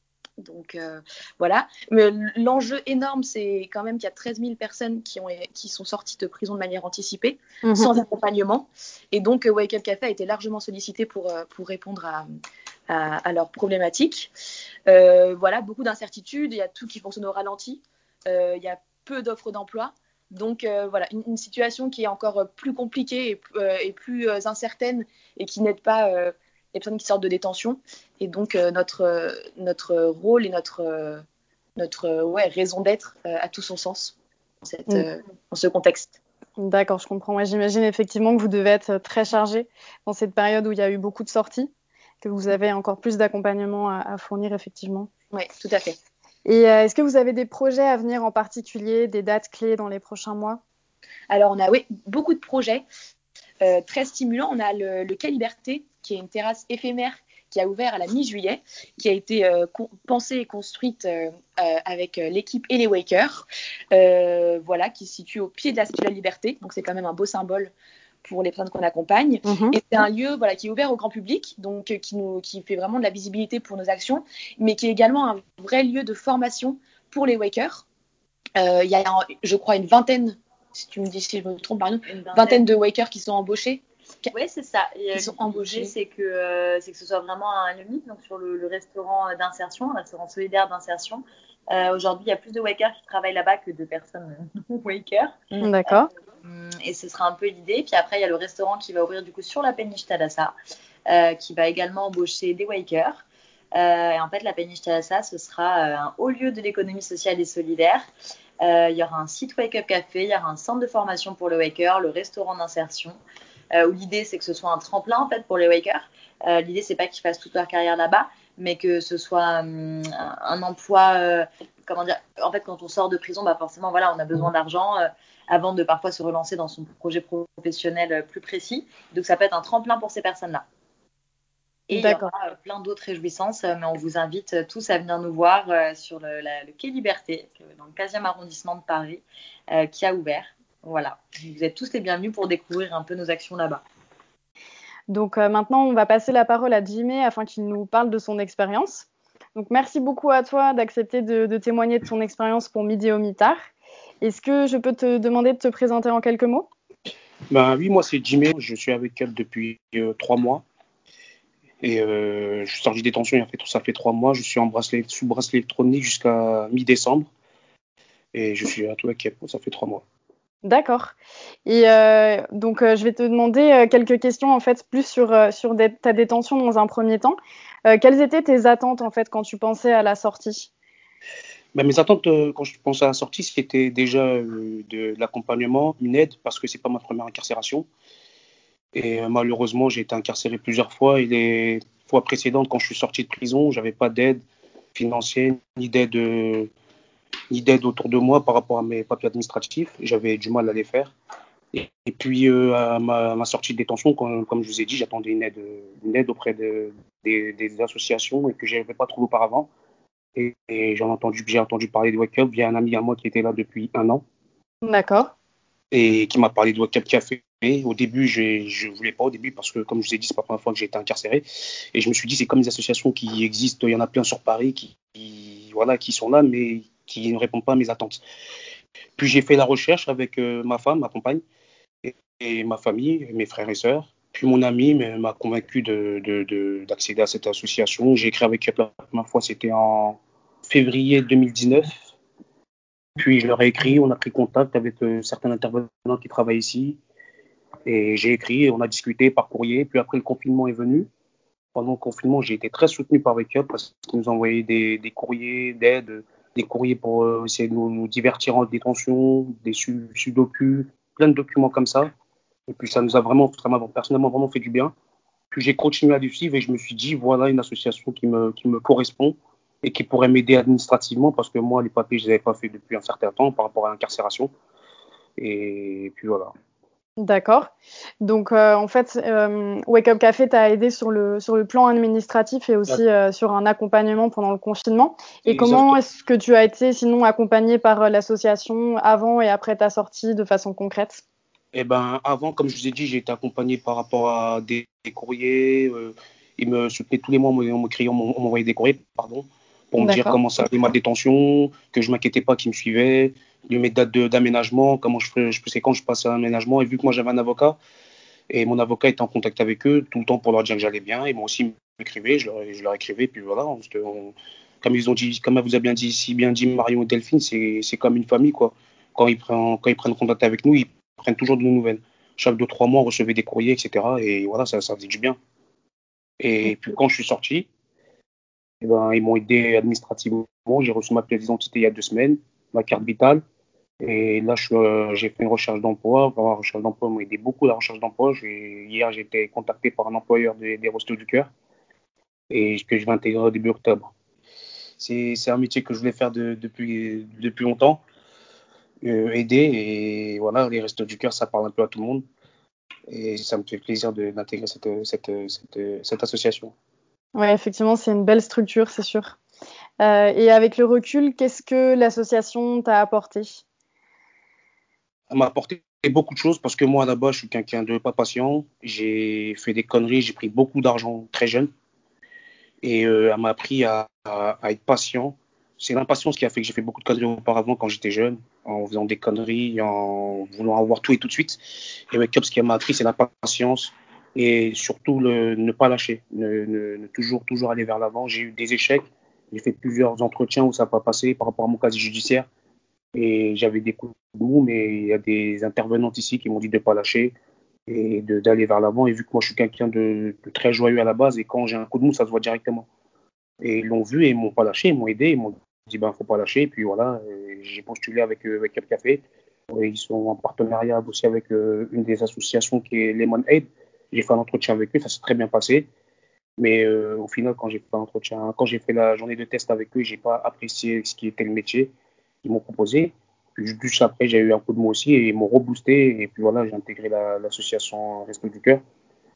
Donc euh, voilà, mais l'enjeu énorme, c'est quand même qu'il y a treize mille personnes qui, ont, qui sont sorties de prison de manière anticipée, mmh. sans accompagnement, et donc euh, Wake Up Café a été largement sollicité pour, euh, pour répondre à, à, à leurs problématiques. Euh, voilà, beaucoup d'incertitudes, il y a tout qui fonctionne au ralenti, euh, il y a peu d'offres d'emploi. Donc euh, voilà, une, une situation qui est encore plus compliquée et, euh, et plus euh, incertaine, et qui n'aide pas euh, les personnes qui sortent de détention. Et donc euh, notre, euh, notre rôle et notre, euh, notre euh, ouais, raison d'être euh, a tout son sens dans, cette, mmh. euh, dans ce contexte. D'accord, je comprends. Moi, j'imagine effectivement que vous devez être très chargé dans cette période où il y a eu beaucoup de sorties, que vous avez encore plus d'accompagnement à, à fournir, effectivement. Oui, tout à fait. Et euh, est-ce que vous avez des projets à venir en particulier, des dates clés dans les prochains mois? Alors, on a oui, beaucoup de projets euh, très stimulants. On a le, le Quai Liberté, qui est une terrasse éphémère qui a ouvert à la mi-juillet, qui a été euh, con- pensée et construite euh, euh, avec euh, l'équipe et les wakers, euh, voilà, qui se situe au pied de la Statue de la Liberté. Donc, c'est quand même un beau symbole pour les personnes qu'on accompagne. Mmh. Et c'est un lieu voilà, qui est ouvert au grand public, donc euh, qui, nous, qui fait vraiment de la visibilité pour nos actions, mais qui est également un vrai lieu de formation pour les wakers. Euh, il y a, je crois, une vingtaine, si tu me dis si je me trompe, pardon, une vingtaine, vingtaine de wakers qui sont embauchés. Oui, c'est ça. Et, qui sont embauchés. C'est que, euh, c'est que ce soit vraiment un lieu mixte, donc sur le, le restaurant d'insertion, un restaurant solidaire d'insertion. Euh, aujourd'hui, il y a plus de wakers qui travaillent là-bas que de personnes non-wakers. D'accord. Euh, et ce sera un peu l'idée. Puis après, il y a le restaurant qui va ouvrir du coup sur la péniche Thalassa, euh, qui va également embaucher des wakers. Euh, et en fait, la péniche Thalassa, ce sera euh, un haut lieu de l'économie sociale et solidaire. Euh, il y aura un site Wake Up Café, il y aura un centre de formation pour le waker, le restaurant d'insertion. Euh, où l'idée, c'est que ce soit un tremplin en fait pour les wakers. Euh, l'idée, c'est pas qu'ils fassent toute leur carrière là-bas, mais que ce soit um, un, un emploi. Euh, comment dire ? En fait, quand on sort de prison, bah forcément, voilà, on a besoin d'argent euh, avant de parfois se relancer dans son projet professionnel euh, plus précis. Donc, ça peut être un tremplin pour ces personnes-là. Et D'accord. il y aura euh, plein d'autres réjouissances, euh, mais on vous invite euh, tous à venir nous voir euh, sur le, la, le Quai Liberté, dans le quinzième arrondissement de Paris, euh, qui a ouvert Voilà, vous êtes tous les bienvenus pour découvrir un peu nos actions là-bas. Donc euh, maintenant, on va passer la parole à Jimmy afin qu'il nous parle de son expérience. Donc merci beaucoup à toi d'accepter de, de témoigner de ton expérience pour Midi au Mitard. Est-ce que je peux te demander de te présenter en quelques mots ? Ben oui, moi c'est Jimmy, je suis avec elle depuis euh, trois mois. Et euh, je suis sorti de détention, il y a fait, ça fait trois mois. Je suis en bracelet, sous bracelet électronique jusqu'à mi-décembre. Et je suis à tout avec elle, ça fait trois mois. D'accord. Et euh, donc, euh, je vais te demander euh, quelques questions, en fait, plus sur, euh, sur des, ta détention dans un premier temps. Euh, quelles étaient tes attentes, en fait, quand tu pensais à la sortie ? Ben, mes attentes, euh, quand je pensais à la sortie, c'était déjà euh, de, de l'accompagnement, une aide, parce que c'est pas ma première incarcération. Et euh, malheureusement, j'ai été incarcéré plusieurs fois. Et les fois précédentes, quand je suis sorti de prison, j'avais pas d'aide financière, ni d'aide... Euh, ni d'aide autour de moi par rapport à mes papiers administratifs. J'avais du mal à les faire. Et, et puis, euh, à, ma, à ma sortie de détention, comme, comme je vous ai dit, j'attendais une aide, une aide auprès de, des, des associations et que je n'avais pas trouvé auparavant. Et, et j'en ai entendu, j'ai entendu parler de Wake Up via un ami à moi qui était là depuis un an. D'accord. Et qui m'a parlé de Wake Up Café. Au début, je ne voulais pas au début parce que, comme je vous ai dit, c'est pas la première fois que j'ai été incarcéré. Et je me suis dit, c'est comme les associations qui existent, il y en a plein sur Paris qui, qui, voilà, qui sont là, mais qui ne répondent pas à mes attentes. Puis j'ai fait la recherche avec euh, ma femme, ma compagne, et, et ma famille, mes frères et sœurs. Puis mon ami m'a convaincu de, de, de, d'accéder à cette association. J'ai écrit avec eux la première fois, c'était en février deux mille dix-neuf. Puis je leur ai écrit, on a pris contact avec euh, certains intervenants qui travaillent ici. Et j'ai écrit, on a discuté par courrier. Puis après, le confinement est venu. Pendant le confinement, j'ai été très soutenu par Wake Up parce qu'ils nous envoyaient des, des courriers d'aide, des courriers pour euh, essayer de nous, nous divertir en détention, des su- sudoku, plein de documents comme ça. Et puis ça nous a vraiment, ça m'a personnellement vraiment fait du bien. Puis j'ai continué à les suivre et je me suis dit, voilà une association qui me, qui me correspond et qui pourrait m'aider administrativement parce que moi, les papiers, je ne les avais pas fait depuis un certain temps par rapport à l'incarcération. Et puis voilà. D'accord. Donc, euh, en fait, euh, Wake Up Café t'a aidé sur le, sur le plan administratif et aussi euh, sur un accompagnement pendant le confinement. Et Exactement. Comment est-ce que tu as été sinon accompagné par euh, l'association avant et après ta sortie de façon concrète ? Eh ben, avant, comme je vous ai dit, j'ai été accompagné par rapport à des, des courriers. Euh, ils me soutenaient tous les mois, on m'écrivait, on m'envoyait des courriers, pardon, pour me D'accord. dire comment ça allait ma détention, que je ne m'inquiétais pas qu'ils me suivaient, mes dates de, d'aménagement, comment je ferais, je sais quand je passais à l'aménagement. Et vu que moi j'avais un avocat, et mon avocat était en contact avec eux tout le temps pour leur dire que j'allais bien, et moi aussi ils m'écrivaient, je leur, je leur écrivais, puis voilà. On, on, comme ils ont dit, comme vous avez bien dit, si bien dit Marion et Delphine, c'est, c'est comme une famille, quoi. Quand ils prennent, quand ils prennent contact avec nous, ils prennent toujours de nos nouvelles. Chaque deux, trois mois, on recevait des courriers, et cetera. Et voilà, ça, ça faisait du bien. Et puis quand je suis sorti, eh ben, ils m'ont aidé administrativement. J'ai reçu ma pièce d'identité il y a deux semaines, ma carte vitale. Et là, je, euh, j'ai fait une recherche d'emploi. La recherche d'emploi m'a aidé beaucoup, la recherche d'emploi. J'ai, hier, j'ai été contacté par un employeur des, des Restos du Cœur et que je vais intégrer au début octobre. C'est, c'est un métier que je voulais faire de, depuis, depuis longtemps, euh, aider. Et voilà, les Restos du Cœur, ça parle un peu à tout le monde. Et ça me fait plaisir de, d'intégrer cette, cette, cette, cette association. Oui, effectivement, c'est une belle structure, c'est sûr. Euh, et avec le recul, qu'est-ce que l'association t'a apporté ? Elle m'a apporté beaucoup de choses parce que moi, là-bas, je suis quelqu'un de pas patient. J'ai fait des conneries, j'ai pris beaucoup d'argent très jeune. Et euh, elle m'a appris à, à, à être patient. C'est l'impatience qui a fait que j'ai fait beaucoup de conneries auparavant quand j'étais jeune, en faisant des conneries, en voulant avoir tout et tout de suite. Et Wake Up, ce qu'elle m'a appris, c'est la patience et surtout le, ne pas lâcher, ne, ne, ne toujours, toujours aller vers l'avant. J'ai eu des échecs, j'ai fait plusieurs entretiens où ça n'a pas passé par rapport à mon casier judiciaire. Et j'avais des coups de mou, mais il y a des intervenantes ici qui m'ont dit de ne pas lâcher et de, d'aller vers l'avant. Et vu que moi, je suis quelqu'un de, de très joyeux à la base, et quand j'ai un coup de mou, ça se voit directement. Et ils l'ont vu et ils ne m'ont pas lâché, ils m'ont aidé, ils m'ont dit, ben, faut pas lâcher. Et puis voilà, j'ai postulé avec, avec Cap Café. Et ils sont en partenariat aussi avec euh, une des associations qui est Lemon Aid. J'ai fait un entretien avec eux, ça s'est très bien passé. Mais euh, au final, quand j'ai fait l'entretien, quand j'ai fait la journée de test avec eux, j'ai pas apprécié ce qui était le métier qu'ils m'ont proposé. Puis juste après, j'ai eu un coup de mou aussi et ils m'ont reboosté. Et puis voilà, j'ai intégré la, l'association Restos du Cœur.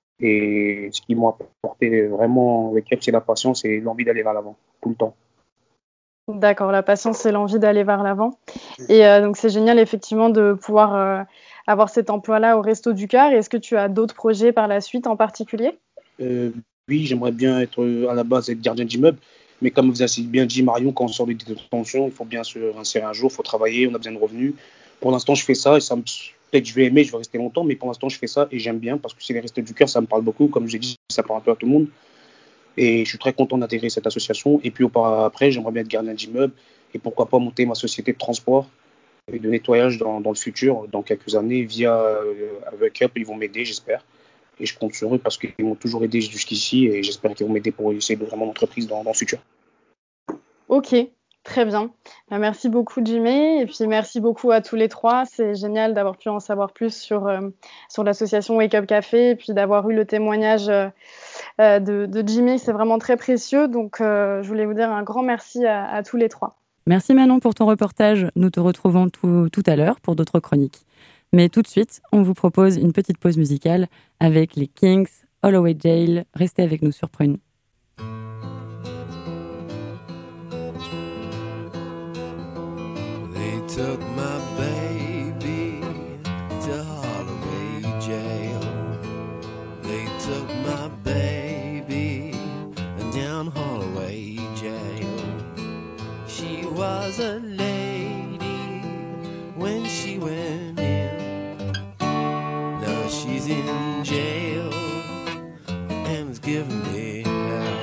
Et ce qui m'a apporté vraiment avec elle, c'est la patience et l'envie d'aller vers l'avant, tout le temps. D'accord, la patience et l'envie d'aller vers l'avant. Et euh, donc c'est génial effectivement de pouvoir euh, avoir cet emploi-là au Resto du Cœur. Est-ce que tu as d'autres projets par la suite en particulier? Euh, oui, j'aimerais bien être euh, à la base être gardien d'immeuble, mais comme vous avez bien dit Marion, quand on sort de détention, il faut bien se réinsérer un jour, il faut travailler, on a besoin de revenus. Pour l'instant, je fais ça et ça me... peut-être que je vais aimer, je vais rester longtemps, mais pour l'instant, je fais ça et j'aime bien parce que c'est les Restos du Cœur, ça me parle beaucoup. Comme j'ai dit, ça parle un peu à tout le monde. Et je suis très content d'intégrer cette association. Et puis après, j'aimerais bien être gardien d'immeuble et pourquoi pas monter ma société de transport et de nettoyage dans, dans le futur, dans quelques années, via euh, Wake Up. Ils vont m'aider, j'espère. Et je compte sur eux parce qu'ils m'ont toujours aidé jusqu'ici et j'espère qu'ils vont m'aider pour essayer de vraiment l'entreprise dans, dans le futur. Ok, très bien. Ben, merci beaucoup Jimmy et puis merci beaucoup à tous les trois. C'est génial d'avoir pu en savoir plus sur, euh, sur l'association Wake Up Café et puis d'avoir eu le témoignage euh, de, de Jimmy. C'est vraiment très précieux. Donc euh, je voulais vous dire un grand merci à, à tous les trois. Merci Manon pour ton reportage. Nous te retrouvons tout, tout à l'heure pour d'autres chroniques. Mais tout de suite, on vous propose une petite pause musicale avec les Kings, Holloway Jail. Restez avec nous sur Prune. They took my baby to Holloway Jail. They took my baby down Holloway Jail. She was a lady when she went in. Now she's in jail and it's giving me hell.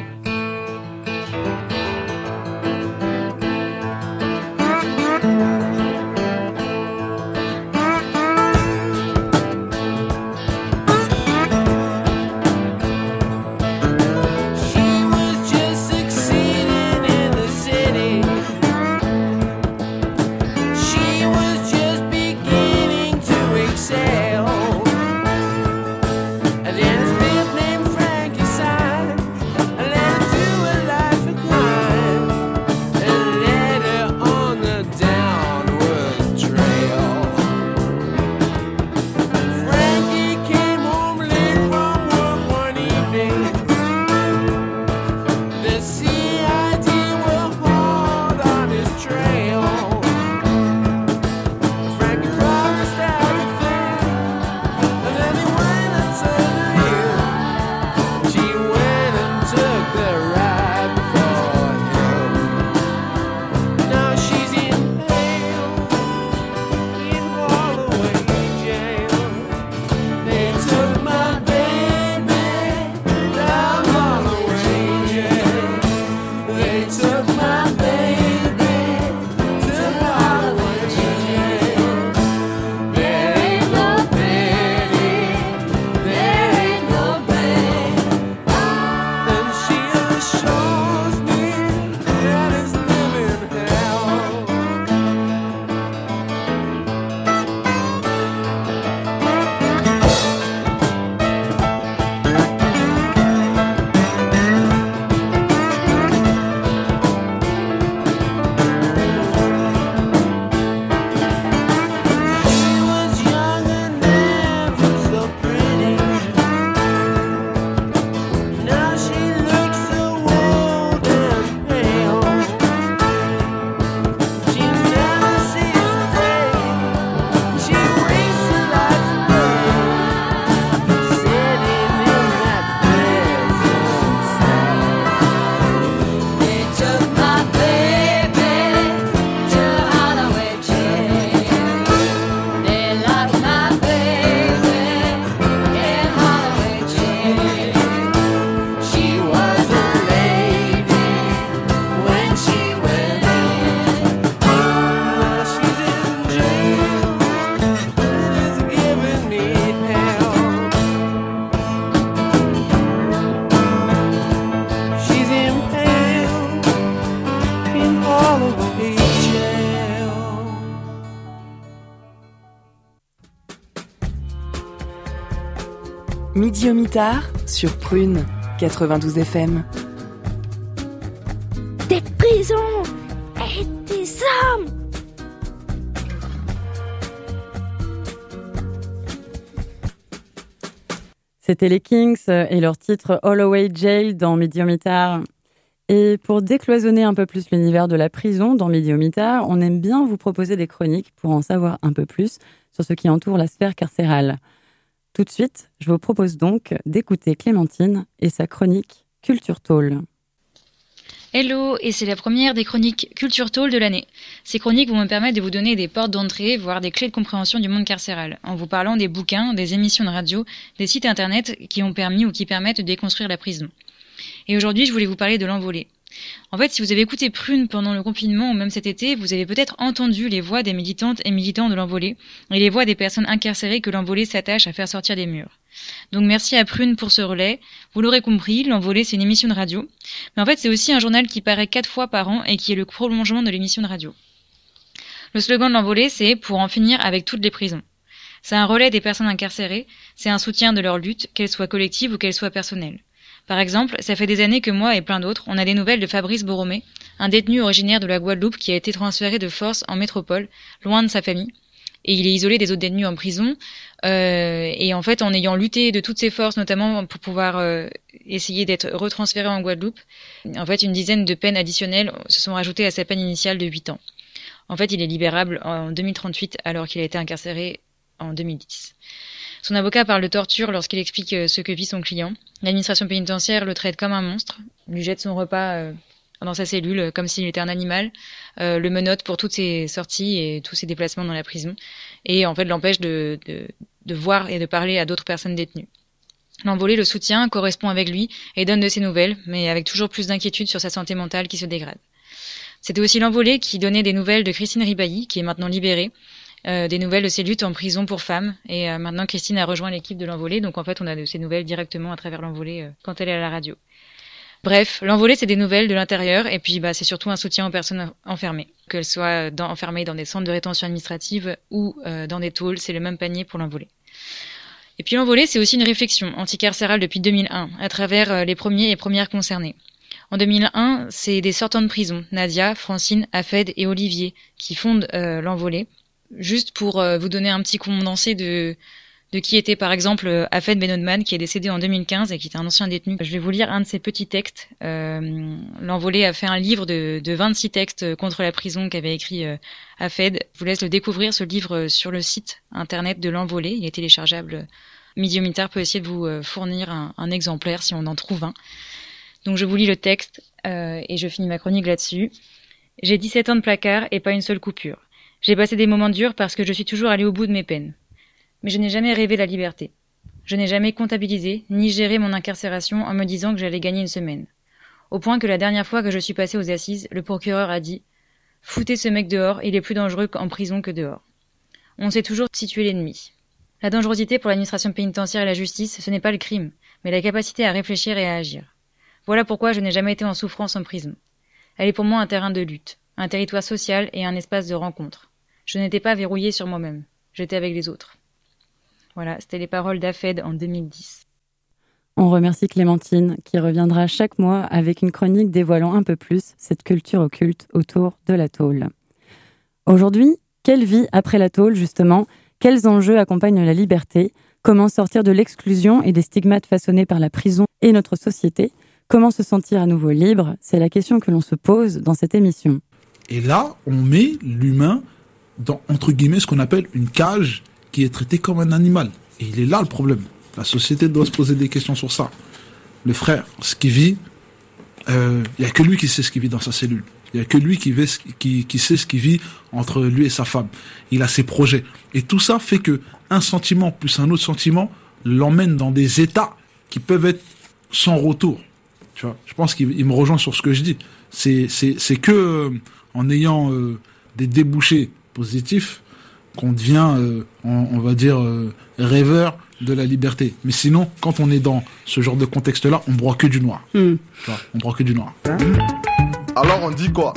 Midi au mitard sur Prune quatre-vingt-douze F M. Des prisons et des hommes. C'était les Kings et leur titre Holloway Jail dans Midi au mitard. Et pour décloisonner un peu plus l'univers de la prison dans Midi au Mitard, on aime bien vous proposer des chroniques pour en savoir un peu plus sur ce qui entoure la sphère carcérale. Tout de suite, je vous propose donc d'écouter Clémentine et sa chronique Culture Talk. Hello, et c'est la première des chroniques Culture Talk de l'année. Ces chroniques vont me permettre de vous donner des portes d'entrée, voire des clés de compréhension du monde carcéral, en vous parlant des bouquins, des émissions de radio, des sites internet qui ont permis ou qui permettent de déconstruire la prison. Et aujourd'hui, je voulais vous parler de l'Envolée. En fait, si vous avez écouté Prune pendant le confinement ou même cet été, vous avez peut-être entendu les voix des militantes et militants de l'Envolée et les voix des personnes incarcérées que l'Envolée s'attache à faire sortir des murs. Donc merci à Prune pour ce relais. Vous l'aurez compris, l'Envolée, c'est une émission de radio. Mais en fait, c'est aussi un journal qui paraît quatre fois par an et qui est le prolongement de l'émission de radio. Le slogan de l'Envolée, c'est « Pour en finir avec toutes les prisons ». C'est un relais des personnes incarcérées, c'est un soutien de leur lutte, qu'elle soit collective ou qu'elle soit personnelle. Par exemple, ça fait des années que moi et plein d'autres, on a des nouvelles de Fabrice Borromé, un détenu originaire de la Guadeloupe qui a été transféré de force en métropole, loin de sa famille. Et il est isolé des autres détenus en prison. Euh, et en fait, en ayant lutté de toutes ses forces, notamment pour pouvoir euh, essayer d'être retransféré en Guadeloupe, en fait, une dizaine de peines additionnelles se sont rajoutées à sa peine initiale de huit ans. En fait, il est libérable en deux mille trente-huit alors qu'il a été incarcéré en deux mille dix. Son avocat parle de torture lorsqu'il explique ce que vit son client. L'administration pénitentiaire le traite comme un monstre, lui jette son repas euh, dans sa cellule comme s'il était un animal, euh, le menotte pour toutes ses sorties et tous ses déplacements dans la prison, et en fait l'empêche de, de, de voir et de parler à d'autres personnes détenues. L'Envolée le soutient, correspond avec lui et donne de ses nouvelles, mais avec toujours plus d'inquiétude sur sa santé mentale qui se dégrade. C'était aussi l'Envolée qui donnait des nouvelles de Christine Ribailly, qui est maintenant libérée, Euh, des nouvelles de ses luttes en prison pour femmes. Et euh, maintenant, Christine a rejoint l'équipe de l'Envolée. Donc, en fait, on a de ces nouvelles directement à travers l'Envolée euh, quand elle est à la radio. Bref, l'Envolée, c'est des nouvelles de l'intérieur. Et puis, bah, c'est surtout un soutien aux personnes enfermées. Qu'elles soient dans, enfermées dans des centres de rétention administrative ou euh, dans des tôles, c'est le même panier pour l'Envolée. Et puis, l'Envolée, c'est aussi une réflexion anticarcérale depuis deux mille un, à travers euh, les premiers et premières concernés. En deux mille un, c'est des sortants de prison, Nadia, Francine, Afed et Olivier, qui fondent euh, l'Envolée. Juste pour euh, vous donner un petit condensé de, de qui était par exemple euh, Afed Benodman, qui est décédé en deux mille quinze et qui était un ancien détenu. Je vais vous lire un de ses petits textes. Euh, L'Envolée a fait un livre de, de vingt-six textes contre la prison qu'avait écrit euh, Afed. Je vous laisse le découvrir, ce livre, sur le site internet de l'Envolée. Il est téléchargeable. Midi au Mitard peut essayer de vous euh, fournir un, un exemplaire si on en trouve un. Donc je vous lis le texte euh, et je finis ma chronique là-dessus. J'ai dix-sept ans de placard et pas une seule coupure. J'ai passé des moments durs parce que je suis toujours allée au bout de mes peines. Mais je n'ai jamais rêvé la liberté. Je n'ai jamais comptabilisé ni géré mon incarcération en me disant que j'allais gagner une semaine. Au point que la dernière fois que je suis passée aux assises, le procureur a dit « Foutez ce mec dehors, il est plus dangereux en prison que dehors. » On sait toujours situer l'ennemi. La dangerosité pour l'administration pénitentiaire et la justice, ce n'est pas le crime, mais la capacité à réfléchir et à agir. Voilà pourquoi je n'ai jamais été en souffrance en prison. Elle est pour moi un terrain de lutte, un territoire social et un espace de rencontre. Je n'étais pas verrouillée sur moi-même. J'étais avec les autres. Voilà, c'était les paroles d'Afed en deux mille dix. On remercie Clémentine, qui reviendra chaque mois avec une chronique dévoilant un peu plus cette culture occulte autour de la tôle. Aujourd'hui, quelle vie après la tôle, justement ? Quels enjeux accompagnent la liberté ? Comment sortir de l'exclusion et des stigmates façonnés par la prison et notre société ? Comment se sentir à nouveau libre ? C'est la question que l'on se pose dans cette émission. Et là, on met l'humain dans, entre guillemets, ce qu'on appelle une cage qui est traitée comme un animal. Et il est là le problème. La société doit se poser des questions sur ça. Le frère, ce qu'il vit, il euh, n'y a que lui qui sait ce qu'il vit dans sa cellule. Il n'y a que lui qui, vit, qui, qui sait ce qu'il vit entre lui et sa femme. Il a ses projets. Et tout ça fait que un sentiment plus un autre sentiment l'emmène dans des états qui peuvent être sans retour. Tu vois, je pense qu'il me rejoint sur ce que je dis. C'est, c'est, c'est que euh, en ayant euh, des débouchés positifs qu'on devient, euh, on, on va dire, euh, rêveur de la liberté. Mais sinon, quand on est dans ce genre de contexte-là, on broie que du noir. Mm. Tu vois, on broie que du noir. Alors on dit quoi ?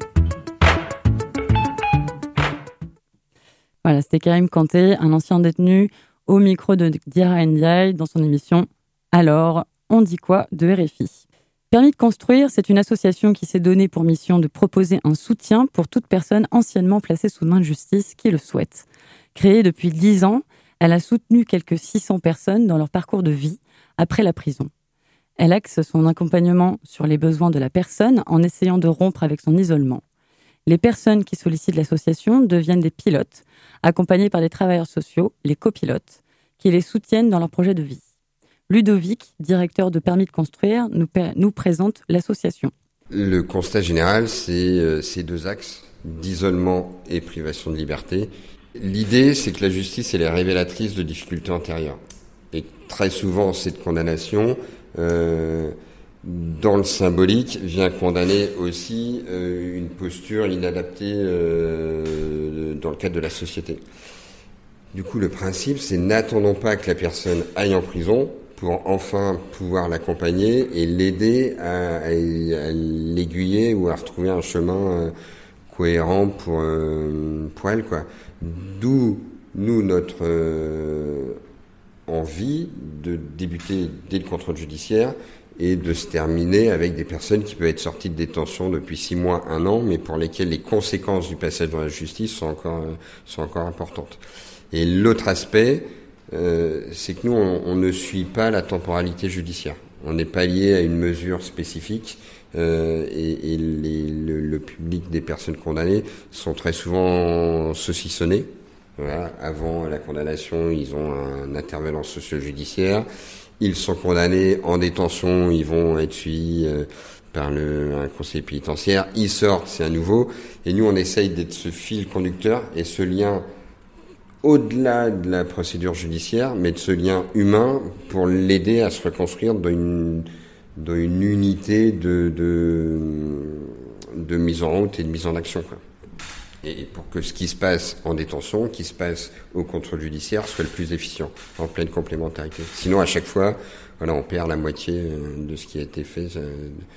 Voilà, c'était Karim Kanté, un ancien détenu, au micro de Diarra Ndiaye dans son émission « Alors, on dit quoi ?» de R F I. Permis de construire, c'est une association qui s'est donnée pour mission de proposer un soutien pour toute personne anciennement placée sous main de justice qui le souhaite. Créée depuis dix ans, elle a soutenu quelques six cents personnes dans leur parcours de vie après la prison. Elle axe son accompagnement sur les besoins de la personne en essayant de rompre avec son isolement. Les personnes qui sollicitent l'association deviennent des pilotes, accompagnés par des travailleurs sociaux, les copilotes, qui les soutiennent dans leur projet de vie. Ludovic, directeur de Permis de construire, nous, nous présente l'association. Le constat général, c'est euh, ces deux axes, d'isolement et privation de liberté. L'idée, c'est que la justice, elle est révélatrice de difficultés antérieures. Et très souvent, cette condamnation, euh, dans le symbolique, vient condamner aussi euh, une posture inadaptée euh, dans le cadre de la société. Du coup, le principe, c'est n'attendons pas que la personne aille en prison pour enfin pouvoir l'accompagner et l'aider à, à, à l'aiguiller ou à retrouver un chemin euh, cohérent pour, euh, pour elle, quoi. D'où, nous, notre euh, envie de débuter dès le contrôle judiciaire et de se terminer avec des personnes qui peuvent être sorties de détention depuis six mois, un an, mais pour lesquelles les conséquences du passage dans la justice sont encore, euh, sont encore importantes. Et l'autre aspect, euh, c'est que nous, on, on ne suit pas la temporalité judiciaire. On n'est pas lié à une mesure spécifique. Euh, et, et les, le, le public des personnes condamnées sont très souvent saucissonnés. Voilà. Avant la condamnation, ils ont un intervenant socio-judiciaire. Ils sont condamnés en détention, ils vont être suivis euh, par le, un conseiller pénitentiaire. Ils sortent, c'est à nouveau. Et nous, on essaye d'être ce fil conducteur et ce lien au-delà de la procédure judiciaire, mais de ce lien humain pour l'aider à se reconstruire dans une dans une unité de, de, de mise en route et de mise en action, quoi. Et pour que ce qui se passe en détention, qui se passe au contrôle judiciaire, soit le plus efficient, en pleine complémentarité. Sinon, à chaque fois, voilà, on perd la moitié de ce qui a été fait euh,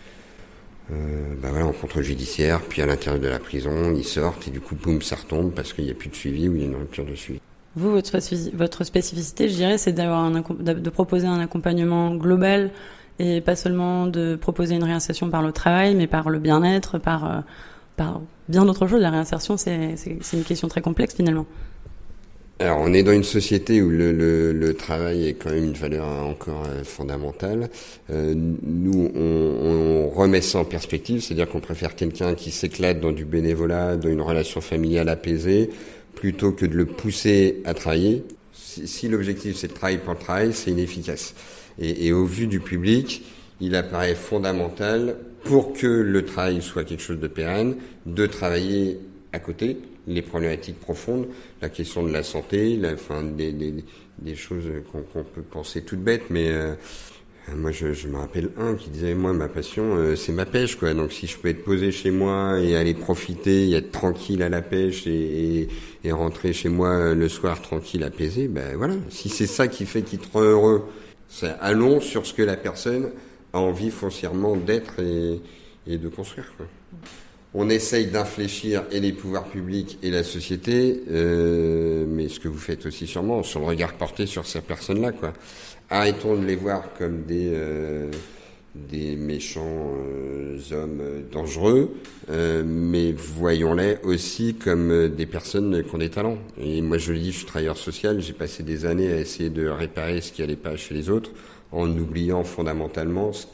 euh, bah voilà, en contrôle judiciaire, puis à l'intérieur de la prison, ils sortent, et du coup, boum, ça retombe, parce qu'il n'y a plus de suivi ou il y a une rupture de suivi. Vous, votre, votre spécificité, je dirais, c'est d'avoir un, de proposer un accompagnement global, et pas seulement de proposer une réinsertion par le travail, mais par le bien-être, par, euh, par bien d'autres choses. La réinsertion, c'est, c'est, c'est une question très complexe, finalement. Alors, on est dans une société où le, le, le travail est quand même une valeur encore euh, fondamentale. Euh, nous, on, on remet ça en perspective, c'est-à-dire qu'on préfère quelqu'un qui s'éclate dans du bénévolat, dans une relation familiale apaisée, plutôt que de le pousser à travailler. Si, si l'objectif, c'est de travailler pour le travail, c'est inefficace. Et, et au vu du public, il apparaît fondamental, pour que le travail soit quelque chose de pérenne, de travailler à côté les problématiques profondes, la question de la santé, la, enfin, des, des, des choses qu'on, qu'on peut penser toutes bêtes, mais euh, moi je, je me rappelle un qui disait, moi ma passion euh, c'est ma pêche, quoi. Donc si je peux être posé chez moi et aller profiter, et être tranquille à la pêche et, et, et rentrer chez moi le soir tranquille, apaisé, ben voilà. Si c'est ça qui fait qu'il te rend heureux, c'est, allons sur ce que la personne a envie foncièrement d'être et, et de construire, quoi. On essaye d'infléchir et les pouvoirs publics et la société, euh, mais ce que vous faites aussi sûrement, sur le regard porté sur ces personnes-là, quoi. Arrêtons de les voir comme des euh, des méchants euh, hommes dangereux, euh, mais voyons-les aussi comme des personnes qui ont des talents. Et moi, je le dis, je suis travailleur social, j'ai passé des années à essayer de réparer ce qui allait pas chez les autres, en oubliant fondamentalement ce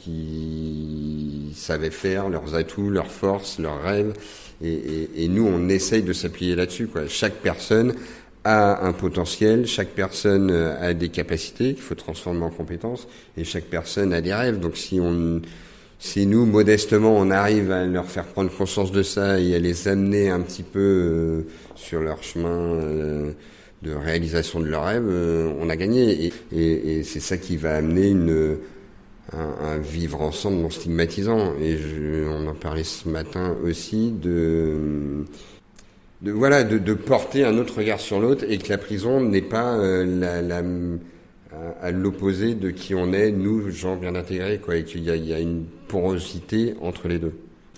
qu'ils savaient faire, leurs atouts, leurs forces, leurs rêves. Et, et, et nous, on essaye de s'appuyer là-dessus, quoi. Chaque personne a un potentiel, chaque personne a des capacités qu'il faut transformer en compétences, et chaque personne a des rêves. Donc si on, si nous, modestement, on arrive à leur faire prendre conscience de ça et à les amener un petit peu euh, sur leur chemin euh, de réalisation de leurs rêves, euh, on a gagné. Et, et, et c'est ça qui va amener une, un, un vivre ensemble non stigmatisant. Et je, on en parlait ce matin aussi de, de voilà, de, de porter un autre regard sur l'autre, et que la prison n'est pas euh, la, la, à, à l'opposé de qui on est, nous, gens bien intégrés, quoi, et qu'il y a, il y a une porosité entre les deux.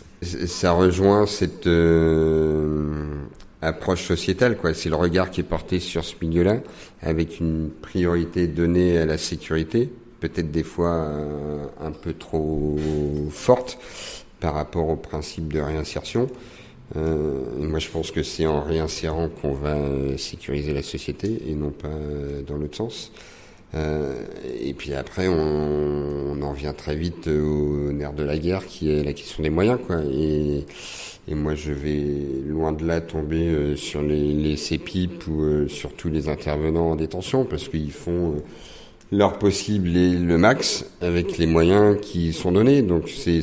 Ça rejoint cette euh, approche sociétale, quoi. C'est le regard qui est porté sur ce milieu-là, avec une priorité donnée à la sécurité, peut-être des fois euh, un peu trop forte par rapport au principe de réinsertion. Euh, moi, je pense que c'est en réinsérant qu'on va sécuriser la société et non pas dans l'autre sens. Euh, et puis après, on, on en revient très vite au nerf de la guerre, qui est la question des moyens, quoi. Et, et moi, je vais loin de là tomber euh, sur les, les C P I P ou euh, sur tous les intervenants en détention, parce qu'ils font euh, leur possible et le max avec les moyens qui sont donnés. Donc c'est,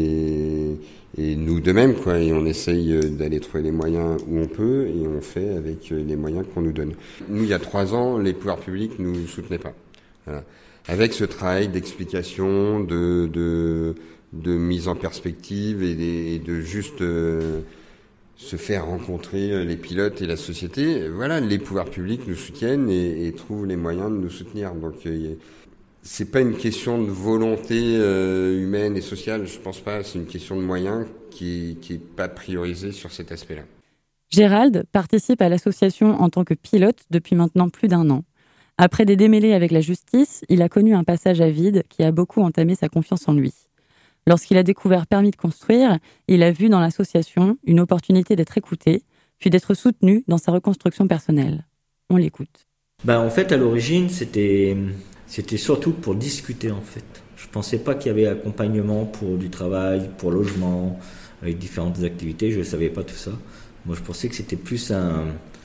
c'est et nous de même, quoi. Et on essaye d'aller trouver les moyens où on peut, et on fait avec les moyens qu'on nous donne. Nous, il y a trois ans, les pouvoirs publics nous soutenaient pas. Voilà. Avec ce travail d'explication, de, de, de mise en perspective et de, et de juste euh, se faire rencontrer les pilotes et la société, voilà, les pouvoirs publics nous soutiennent et, et trouvent les moyens de nous soutenir. Donc, euh, c'est pas une question de volonté euh, humaine et sociale, je pense pas. C'est une question de moyens qui, qui est pas priorisée sur cet aspect-là. Gérald participe à l'association en tant que pilote depuis maintenant plus d'un an. Après des démêlés avec la justice, il a connu un passage à vide qui a beaucoup entamé sa confiance en lui. Lorsqu'il a découvert Permis de construire, il a vu dans l'association une opportunité d'être écouté, puis d'être soutenu dans sa reconstruction personnelle. On l'écoute. Ben, en fait, à l'origine, c'était, c'était surtout pour discuter, en fait. Je ne pensais pas qu'il y avait accompagnement pour du travail, pour logement, avec différentes activités. Je ne savais pas tout ça. Moi, je pensais que c'était plus un,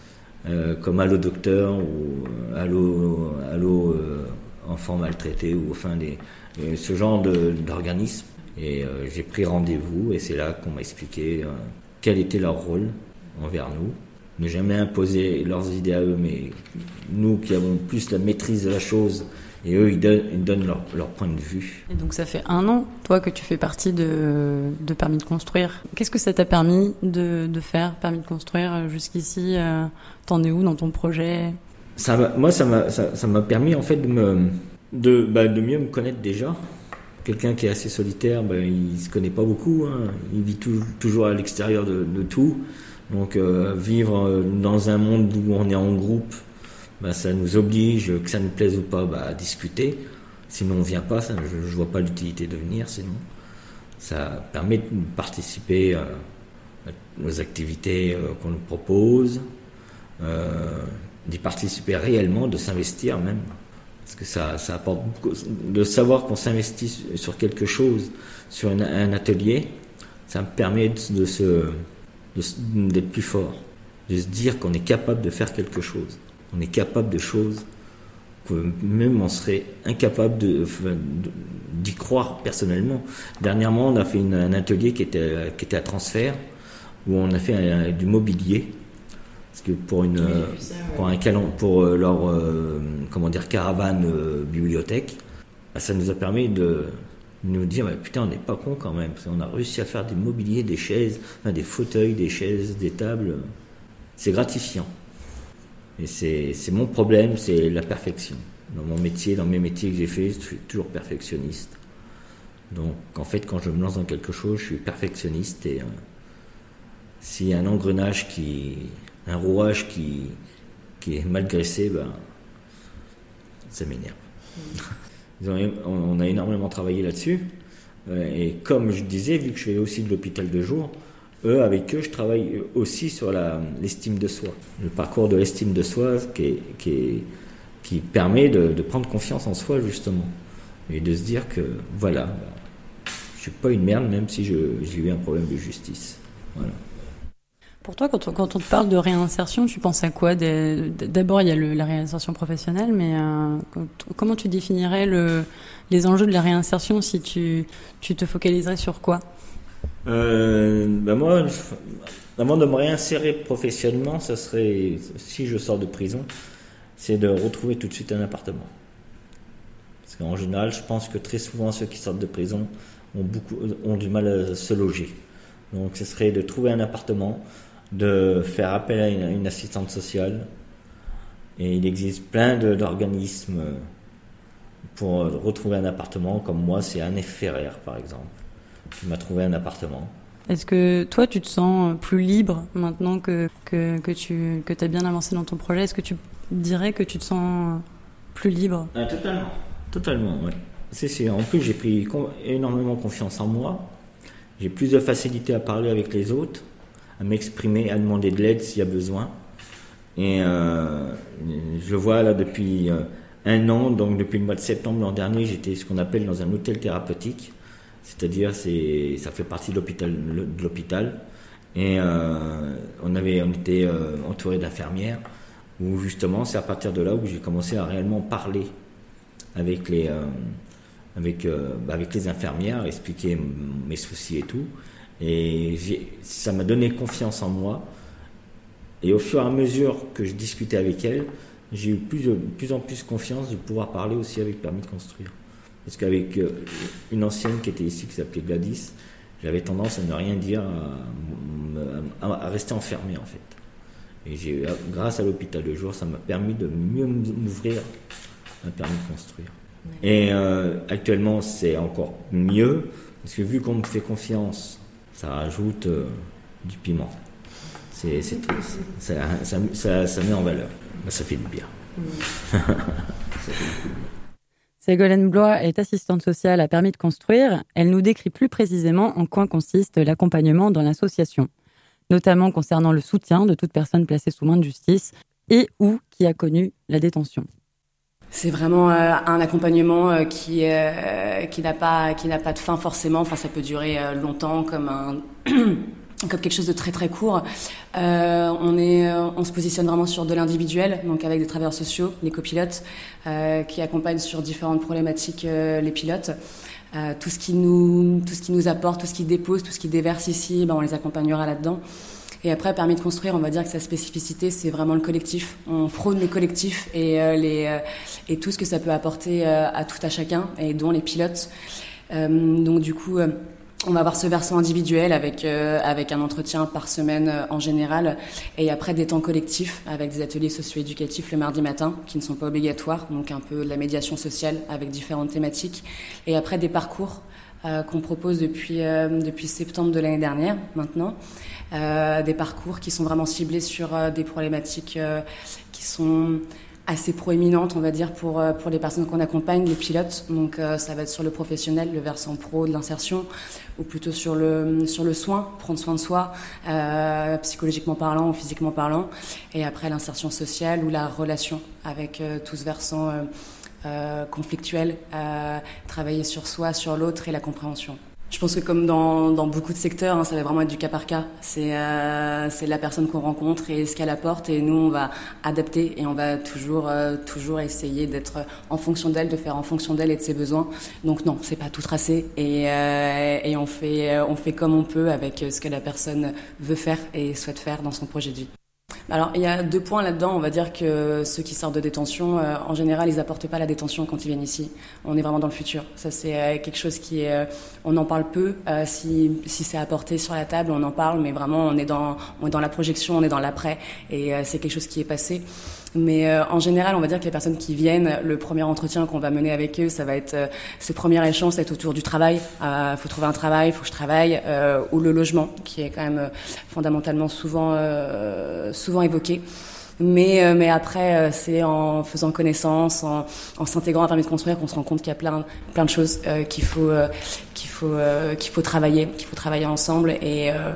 euh, comme Allo Docteur ou Allo, Allo euh, Enfants Maltraités, ou enfin des, euh, ce genre de, d'organisme. Et euh, j'ai pris rendez-vous, et c'est là qu'on m'a expliqué euh, quel était leur rôle envers nous. Ne jamais imposer leurs idées à eux, mais nous qui avons plus la maîtrise de la chose, et eux, ils donnent, ils donnent leur, leur point de vue. Et donc ça fait un an, toi, que tu fais partie de, de Permis de construire. Qu'est-ce que ça t'a permis de, de faire, Permis de construire, jusqu'ici euh, T'en es où dans ton projet? ça m'a, Moi, ça m'a, ça, ça m'a permis en fait de, me, de, bah, de mieux me connaître déjà. Quelqu'un qui est assez solitaire, ben, il se connaît pas beaucoup, hein. Il vit tout, toujours à l'extérieur de, de tout. Donc euh, vivre dans un monde où on est en groupe, ben, ça nous oblige, que ça nous plaise ou pas, ben, à discuter. Sinon on vient pas, ça, je, je vois pas l'utilité de venir. Sinon, ça permet de participer euh, aux activités euh, qu'on nous propose, euh, d'y participer réellement, de s'investir même. Parce que ça, ça apporte beaucoup. De savoir qu'on s'investit sur quelque chose, sur un, un atelier, ça me permet de, de se, de, d'être plus fort, de se dire qu'on est capable de faire quelque chose. On est capable de choses que même on serait incapable de, de, d'y croire personnellement. Dernièrement, on a fait une, un atelier qui était, qui était à transfert, où on a fait un, du mobilier. Parce que pour une, oui, ça, ouais. pour un calon, pour leur, euh, comment dire, caravane euh, bibliothèque, bah, ça nous a permis de nous dire, bah, putain, on n'est pas con quand même, parce qu'on a réussi à faire des mobiliers, des chaises, enfin, des fauteuils, des chaises, des tables. C'est gratifiant. Et c'est, c'est mon problème, c'est la perfection. Dans mon métier, dans mes métiers que j'ai fait, je suis toujours perfectionniste. Donc, en fait, quand je me lance dans quelque chose, je suis perfectionniste, et euh, s'il y a un engrenage qui un rouage qui, qui est mal graissé, ben, ça m'énerve. Mmh. On a énormément travaillé là-dessus. Et comme je disais, vu que je fais aussi de l'hôpital de jour, eux, avec eux, je travaille aussi sur la, l'estime de soi. Le parcours de l'estime de soi qui, est, qui, est, qui permet de, de prendre confiance en soi, justement. Et de se dire que, voilà, ben, je ne suis pas une merde, même si je, j'ai eu un problème de justice. Voilà. Pour toi, quand on, quand on te parle de réinsertion, tu penses à quoi? D'abord, il y a le, la réinsertion professionnelle, mais euh, comment tu définirais le, les enjeux de la réinsertion si tu, tu te focaliserais sur quoi? euh, ben Moi, je, avant de me réinsérer professionnellement, ça serait, si je sors de prison, c'est de retrouver tout de suite un appartement. Parce qu'en général, je pense que très souvent, ceux qui sortent de prison ont, beaucoup, ont du mal à se loger. Donc, ce serait de trouver un appartement, de faire appel à une, à une assistante sociale. Et il existe plein de, d'organismes pour retrouver un appartement. Comme moi, c'est Anne Ferrer, par exemple, qui m'a trouvé un appartement. Est-ce que toi, tu te sens plus libre maintenant que, que, que tu que t'as bien avancé dans ton projet? Est-ce que tu dirais que tu te sens plus libre? Ah, totalement, totalement, oui. C'est, c'est, en plus, j'ai pris énormément confiance en moi. J'ai plus de facilité à parler avec les autres, à m'exprimer, à demander de l'aide s'il y a besoin. Et euh, je vois là depuis euh, un an, donc depuis le mois de septembre l'an dernier, j'étais ce qu'on appelle dans un hôtel thérapeutique, c'est-à-dire c'est, ça fait partie de l'hôpital, de l'hôpital, et euh, on avait, on était euh, entouré d'infirmières, où justement c'est à partir de là où j'ai commencé à réellement parler avec les, euh, avec, euh, bah, avec les infirmières, expliquer m- mes soucis et tout, et j'ai, ça m'a donné confiance en moi, et au fur et à mesure que je discutais avec elles, j'ai eu plus, de plus en plus confiance de pouvoir parler aussi avec Permis de Construire. Parce qu'avec euh, une ancienne qui était ici, qui s'appelait Gladys, j'avais tendance à ne rien dire, à, à, à rester enfermé en fait. Et j'ai, grâce à l'hôpital de jour, ça m'a permis de mieux m'ouvrir un permis de construire. Et euh, actuellement, c'est encore mieux, parce que vu qu'on me fait confiance, ça rajoute euh, du piment. C'est, c'est, ça, ça, ça, ça met en valeur. Ça fait du bien. Ça fait du bien. Ségolène Blois est assistante sociale à Permis de Construire. Elle nous décrit plus précisément en quoi consiste l'accompagnement dans l'association, notamment concernant le soutien de toute personne placée sous main de justice et ou qui a connu la détention. C'est vraiment euh, un accompagnement euh, qui euh, qui n'a pas qui n'a pas de fin forcément. Enfin, ça peut durer euh, longtemps, comme un comme quelque chose de très très court. Euh, on est, on se positionne vraiment sur de l'individuel, donc avec des travailleurs sociaux, les copilotes, euh, qui accompagnent sur différentes problématiques euh, les pilotes. Euh, tout ce qui nous, tout ce qui nous apporte, tout ce qui dépose, tout ce qui déverse ici, ben on les accompagnera là-dedans. Et après, Permis de Construire, on va dire que sa spécificité, c'est vraiment le collectif. On prône les collectifs et euh, les euh, et tout ce que ça peut apporter euh, à tout à chacun, et dont les pilotes. Euh, donc du coup. Euh, On va avoir ce versant individuel avec euh, avec un entretien par semaine euh, en général, et après des temps collectifs avec des ateliers socio-éducatifs le mardi matin qui ne sont pas obligatoires, donc un peu de la médiation sociale avec différentes thématiques, et après des parcours euh, qu'on propose depuis euh, depuis septembre de l'année dernière maintenant, euh, des parcours qui sont vraiment ciblés sur euh, des problématiques euh, qui sont assez proéminente, on va dire, pour pour les personnes qu'on accompagne, les pilotes. Donc euh, ça va être sur le professionnel, le versant pro de l'insertion, ou plutôt sur le sur le soin, prendre soin de soi, euh, psychologiquement parlant ou physiquement parlant, et après l'insertion sociale ou la relation avec euh, tout ce versant euh, euh, conflictuel, euh, travailler sur soi, sur l'autre et la compréhension. Je pense que comme dans, dans beaucoup de secteurs, hein, ça va vraiment être du cas par cas. C'est, euh, c'est la personne qu'on rencontre et ce qu'elle apporte, et nous on va adapter et on va toujours, euh, toujours essayer d'être en fonction d'elle, de faire en fonction d'elle et de ses besoins. Donc non, c'est pas tout tracé, et, euh, et on fait, on fait comme on peut avec ce que la personne veut faire et souhaite faire dans son projet de vie. Alors, il y a deux points là-dedans. On va dire que ceux qui sortent de détention, euh, en général, ils apportent pas la détention quand ils viennent ici. On est vraiment dans le futur. Ça, c'est euh, quelque chose qui est... Euh, on en parle peu. Euh, si, si c'est apporté sur la table, on en parle, mais vraiment, on est dans, on est dans la projection, on est dans l'après, et euh, c'est quelque chose qui est passé. Mais euh, en général, on va dire que les personnes qui viennent, le premier entretien qu'on va mener avec eux, ça va être euh, ce premier échange, ça va être autour du travail. Euh, faut trouver un travail, faut que je travaille, euh, ou le logement, qui est quand même euh, fondamentalement souvent euh, souvent évoqué. Mais euh, mais après, euh, c'est en faisant connaissance, en, en s'intégrant à Permis de Construire, qu'on se rend compte qu'il y a plein plein de choses euh, qu'il faut euh, qu'il faut euh, qu'il faut travailler, qu'il faut travailler ensemble, et euh,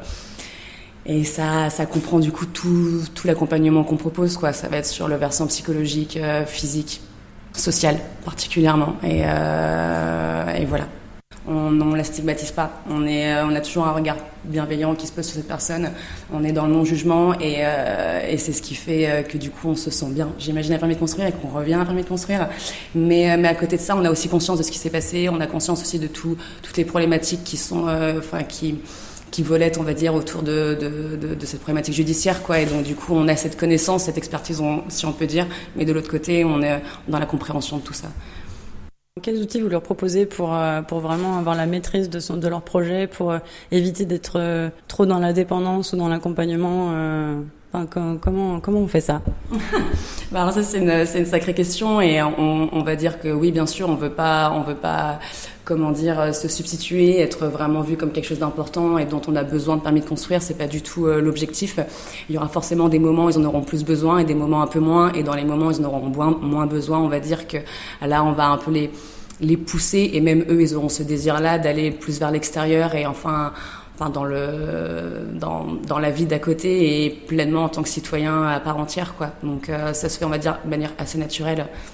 Et ça, ça comprend du coup tout, tout l'accompagnement qu'on propose, quoi. Ça va être sur le versant psychologique, euh, physique, social particulièrement. Et, euh, et voilà. On ne la stigmatise pas. On, est, on a toujours un regard bienveillant qui se pose sur cette personne. On est dans le non-jugement, et, euh, et c'est ce qui fait que du coup on se sent bien. J'imagine à Permis de Construire et qu'on revient à Permis de Construire. Mais, mais à côté de ça, on a aussi conscience de ce qui s'est passé. On a conscience aussi de tout, toutes les problématiques qui sont, euh, enfin qui qui volette, on va dire, autour de, de, de, de cette problématique judiciaire, quoi. Et donc, du coup, on a cette connaissance, cette expertise, on, si on peut dire, mais de l'autre côté, on est dans la compréhension de tout ça. Quels outils vous leur proposez pour, pour vraiment avoir la maîtrise de, son, de leur projet, pour éviter d'être trop dans la dépendance ou dans l'accompagnement euh... Enfin, comment, comment on fait ça? Bah alors ça, c'est une, c'est une sacrée question, et on, on va dire que oui, bien sûr, on veut pas, on veut pas, comment dire, se substituer, être vraiment vu comme quelque chose d'important et dont on a besoin de Permis de Construire. C'est pas du tout euh, l'objectif. Il y aura forcément des moments où ils en auront plus besoin et des moments un peu moins, et dans les moments où ils en auront moins, moins besoin, on va dire que là, on va un peu les, les pousser, et même eux, ils auront ce désir-là d'aller plus vers l'extérieur et enfin, enfin dans le dans dans la vie d'à côté, et pleinement en tant que citoyen à part entière, quoi. Donc euh, ça se fait, on va dire, de manière assez naturelle.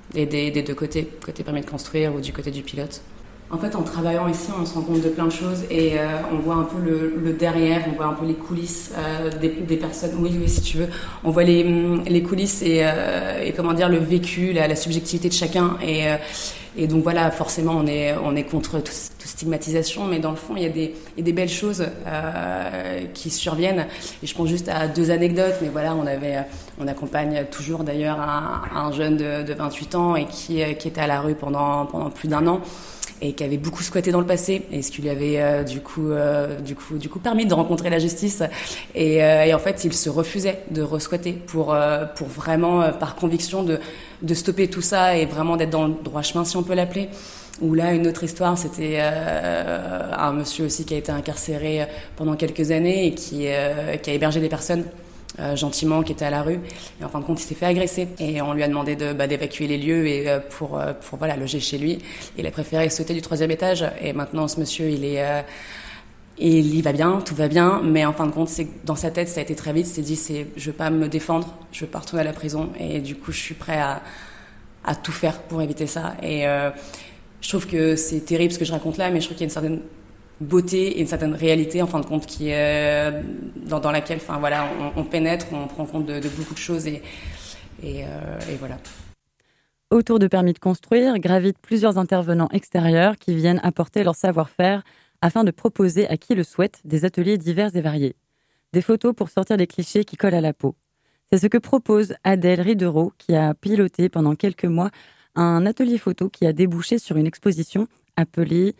et des, des deux côtés, côté permis de construire ou du côté du pilote. En fait, en travaillant ici, on se rend compte de plein de choses et euh, on voit un peu le, le derrière, on voit un peu les coulisses euh, des, des personnes. Oui, oui, si tu veux. On voit les, les coulisses et, euh, et comment dire, le vécu, la, la subjectivité de chacun. Et, euh, et donc voilà, forcément, on est, on est contre toute, toute stigmatisation, mais dans le fond, il y a des, il y a des belles choses euh, qui surviennent. Et je pense juste à deux anecdotes, mais voilà, on avait, on accompagne toujours d'ailleurs un, un jeune de, de vingt-huit ans et qui, qui était à la rue pendant, pendant plus d'un an. Et qui avait beaucoup squatté dans le passé, et ce qui lui avait euh, du coup, euh, du coup, du coup permis de rencontrer la justice. Et, euh, et en fait, il se refusait de re-squatter pour, euh, pour vraiment, euh, par conviction, de, de stopper tout ça et vraiment d'être dans le droit chemin, si on peut l'appeler. Ou là, une autre histoire, c'était euh, un monsieur aussi qui a été incarcéré pendant quelques années et qui, euh, qui a hébergé des personnes. Euh, gentiment, qui était à la rue, et en fin de compte il s'est fait agresser et on lui a demandé de, bah, d'évacuer les lieux et euh, pour, euh, pour voilà, loger chez lui. Il a préféré sauter du troisième étage et maintenant ce monsieur il est euh, il y va bien, tout va bien, mais en fin de compte c'est que dans sa tête ça a été très vite, il s'est dit c'est, je veux pas me défendre, je veux pas retourner à la prison et du coup je suis prêt à, à tout faire pour éviter ça. Et euh, je trouve que c'est terrible ce que je raconte là, mais je trouve qu'il y a une certaine beauté et une certaine réalité en fin de compte qui est euh, dans, dans laquelle enfin voilà on, on pénètre, on prend compte de, de beaucoup de choses et, et, euh, et voilà. Autour de permis de construire gravitent plusieurs intervenants extérieurs qui viennent apporter leur savoir-faire afin de proposer à qui le souhaite des ateliers divers et variés. Des photos pour sortir des clichés qui collent à la peau. C'est ce que propose Adèle Ridereau qui a piloté pendant quelques mois un atelier photo qui a débouché sur une exposition appelée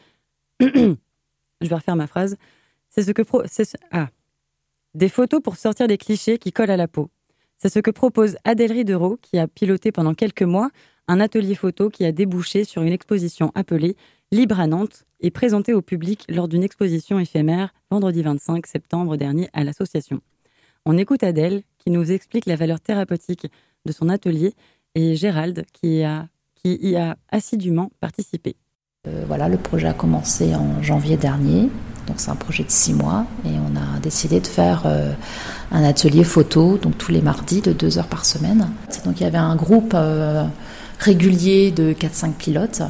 Je vais refaire ma phrase. C'est ce que pro... C'est ce... Ah. Des photos pour sortir des clichés qui collent à la peau. C'est ce que propose Adèle Ridereau, qui a piloté pendant quelques mois un atelier photo qui a débouché sur une exposition appelée Libre à Nantes et présentée au public lors d'une exposition éphémère vendredi vingt-cinq septembre dernier à l'association. On écoute Adèle qui nous explique la valeur thérapeutique de son atelier et Gérald qui, a... qui y a assidûment participé. Euh, voilà, le projet a commencé en janvier dernier, donc c'est un projet de six mois et on a décidé de faire euh, un atelier photo, donc tous les mardis de deux heures par semaine. Donc il y avait un groupe euh, régulier de quatre cinq pilotes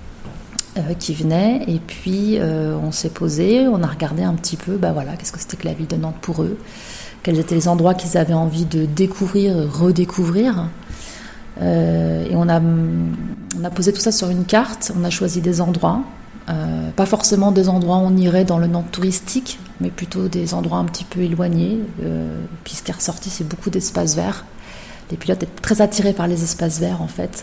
euh, qui venaient et puis euh, on s'est posé, on a regardé un petit peu, bah voilà, qu'est-ce que c'était que la ville de Nantes pour eux, quels étaient les endroits qu'ils avaient envie de découvrir, redécouvrir. Euh, et on a, on a posé tout ça sur une carte, on a choisi des endroits, euh, pas forcément des endroits où on irait dans le Nantes touristique, mais plutôt des endroits un petit peu éloignés, euh, puis ce qui est ressorti c'est beaucoup d'espaces verts. Les pilotes étaient très attirés par les espaces verts en fait.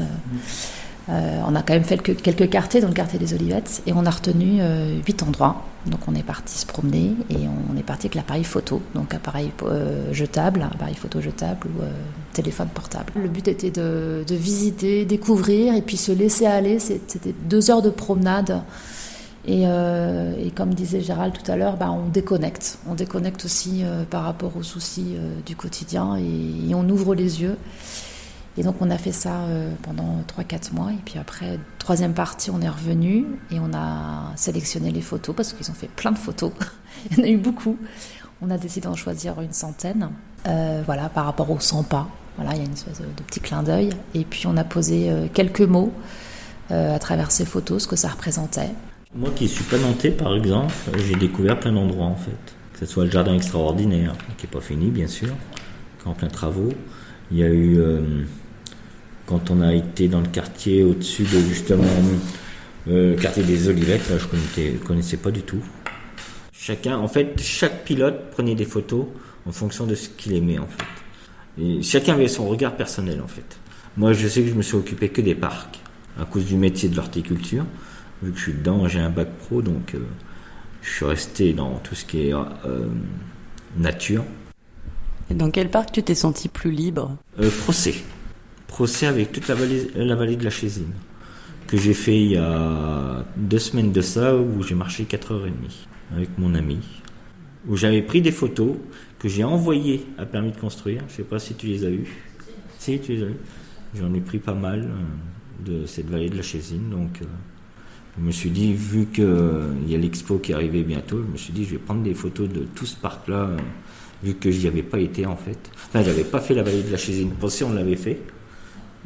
Euh, on a quand même fait quelques, quelques quartiers dans le quartier des Olivettes et on a retenu euh, huit endroits. Donc on est parti se promener et on est parti avec l'appareil photo, donc appareil euh, jetable, appareil photo jetable ou euh, téléphone portable. Le but était de, de visiter, découvrir et puis se laisser aller. C'était deux heures de promenade et, euh, et comme disait Gérald tout à l'heure, bah, on déconnecte. On déconnecte aussi euh, par rapport aux soucis euh, du quotidien et, et on ouvre les yeux. Et donc on a fait ça euh, pendant trois quatre mois et puis après, troisième partie, on est revenu et on a sélectionné les photos parce qu'ils ont fait plein de photos, il y en a eu beaucoup. On a décidé d'en choisir une centaine, euh, voilà, par rapport aux cent pas. Voilà, il y a une espèce de, de petit clin d'œil et puis on a posé euh, quelques mots euh, à travers ces photos, ce que ça représentait. Moi qui ne suis pas nantais par exemple, j'ai découvert plein d'endroits en fait. Que ce soit le jardin extraordinaire, qui n'est pas fini bien sûr, qui est en plein travaux. Il y a eu... Euh, Quand on a été dans le quartier au-dessus de justement euh, le quartier des Olivettes, là, je ne connaissais pas du tout. Chacun, en fait, chaque pilote prenait des photos en fonction de ce qu'il aimait en fait. Et chacun avait son regard personnel en fait. Moi, je sais que je me suis occupé que des parcs à cause du métier de l'horticulture. Vu que je suis dedans, j'ai un bac pro, donc euh, je suis resté dans tout ce qui est euh, nature. Et dans quel parc tu t'es senti plus libre ? euh, Procès. Procès avec toute la vallée, la vallée de la Chésine, que j'ai fait il y a deux semaines de ça, où j'ai marché quatre heures trente avec mon ami, où j'avais pris des photos que j'ai envoyées à Permis de Construire. Je ne sais pas si tu les as eues. Si, tu les as eues. J'en ai pris pas mal de cette vallée de la Chésine, donc euh, je me suis dit, vu qu'il euh, y a l'expo qui arrivait bientôt, je me suis dit, je vais prendre des photos de tout ce parc-là, euh, vu que j'y avais pas été en fait. Enfin, j'avais pas fait la vallée de la Chésine. Procès, on l'avait fait.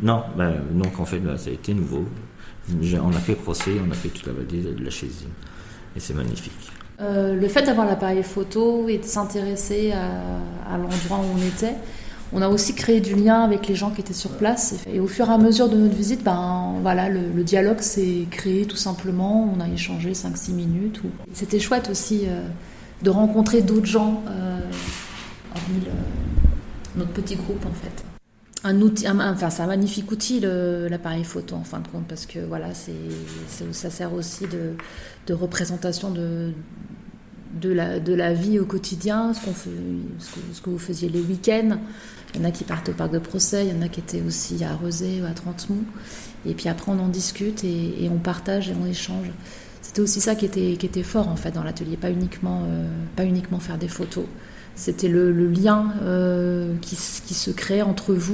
Non, bah, donc en fait, bah, ça a été nouveau. On a fait procès, on a fait toute la vallée de la Chésine. Et c'est magnifique. Euh, le fait d'avoir l'appareil photo et de s'intéresser à, à l'endroit où on était, on a aussi créé du lien avec les gens qui étaient sur place. Et au fur et à mesure de notre visite, ben, voilà, le, le dialogue s'est créé tout simplement. On a échangé cinq six minutes. Ou... C'était chouette aussi euh, de rencontrer d'autres gens, euh, hormis le, notre petit groupe en fait. Un outil, un, enfin, c'est un magnifique outil, le, l'appareil photo, en fin de compte, parce que voilà, c'est, c'est, ça sert aussi de, de représentation de, de, la, de la vie au quotidien, ce, qu'on fait, ce, que, ce que vous faisiez les week-ends. Il y en a qui partent au parc de Procès, il y en a qui étaient aussi à Rezé ou à Trentemou. Et puis après, on en discute et, et on partage et on échange. C'était aussi ça qui était, qui était fort, en fait, dans l'atelier, pas uniquement, euh, pas uniquement faire des photos. C'était le, le lien euh, qui, qui se créait entre vous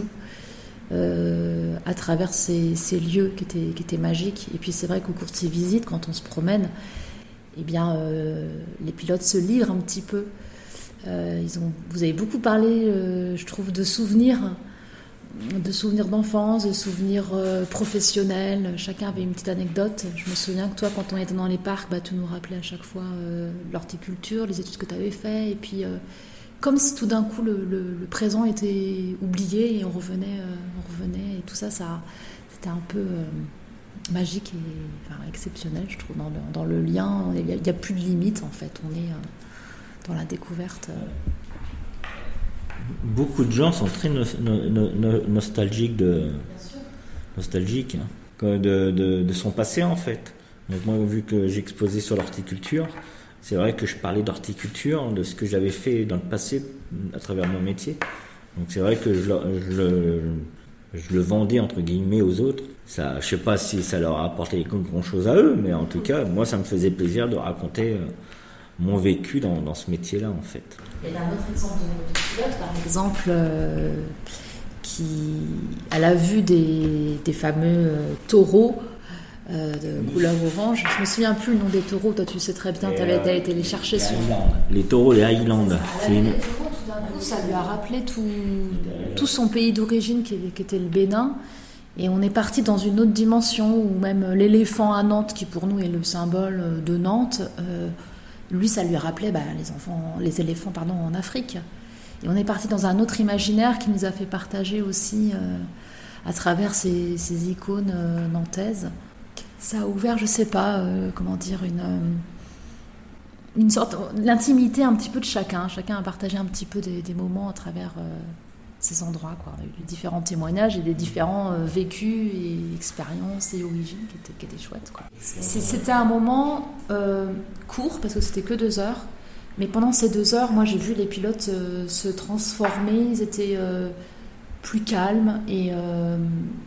euh, à travers ces, ces lieux qui étaient, qui étaient magiques. Et puis c'est vrai qu'au cours de ces visites, quand on se promène, eh bien, euh, les pilotes se livrent un petit peu. Euh, ils ont, vous avez beaucoup parlé, euh, je trouve, de souvenirs, de souvenirs d'enfance, de souvenirs euh, professionnels. Chacun avait une petite anecdote. Je me souviens que toi, quand on était dans les parcs, bah, tu nous rappelais à chaque fois euh, l'horticulture, les études que tu avais faites. Et puis, euh, comme si tout d'un coup, le, le, le présent était oublié et on revenait, euh, on revenait. Et tout ça, ça c'était un peu euh, magique et enfin, exceptionnel, je trouve, dans le, dans le lien. Il n'y a, a plus de limite, en fait. On est euh, dans la découverte. Euh. Beaucoup de gens sont très no- no- no- nostalgiques de, nostalgiques, hein, de, de, de son passé, en fait. Donc moi, vu que j'exposais sur l'horticulture, c'est vrai que je parlais d'horticulture, de ce que j'avais fait dans le passé à travers mon métier. Donc c'est vrai que je, je, le, je le vendais entre guillemets aux autres. Ça, je sais pas si ça leur a apporté grand chose à eux, mais en tout cas, moi, ça me faisait plaisir de raconter euh, mon vécu dans, dans ce métier-là, en fait. Il y a un autre exemple de, de pilote, par exemple, euh, qui, à la vue des, des fameux euh, taureaux euh, de couleur orange, je me souviens plus le nom des taureaux, toi tu le sais très bien, tu avais euh, été les chercher les sur... Les taureaux, les Highlands. C'est une... Les taureaux, tout d'un coup, ça lui a rappelé tout, tout son pays d'origine qui, qui était le Bénin. Et on est parti dans une autre dimension, où même l'éléphant à Nantes, qui pour nous est le symbole de Nantes, euh, lui, ça lui rappelait bah, les, enfants, les éléphants pardon, en Afrique. Et on est parti dans un autre imaginaire qui nous a fait partager aussi euh, à travers ces, ces icônes euh, nantaises. Ça a ouvert, je sais pas, euh, comment dire, une, euh, une sorte, l'intimité un petit peu de chacun. Chacun a partagé un petit peu des, des moments à travers euh, ces endroits, quoi. On a eu les différents témoignages et les différents euh, vécus et expériences et origines qui étaient, qui étaient chouettes, quoi. C'est, c'était un moment euh, court parce que c'était que deux heures, mais pendant ces deux heures, moi j'ai vu les pilotes euh, se transformer. Ils étaient euh, plus calmes et euh,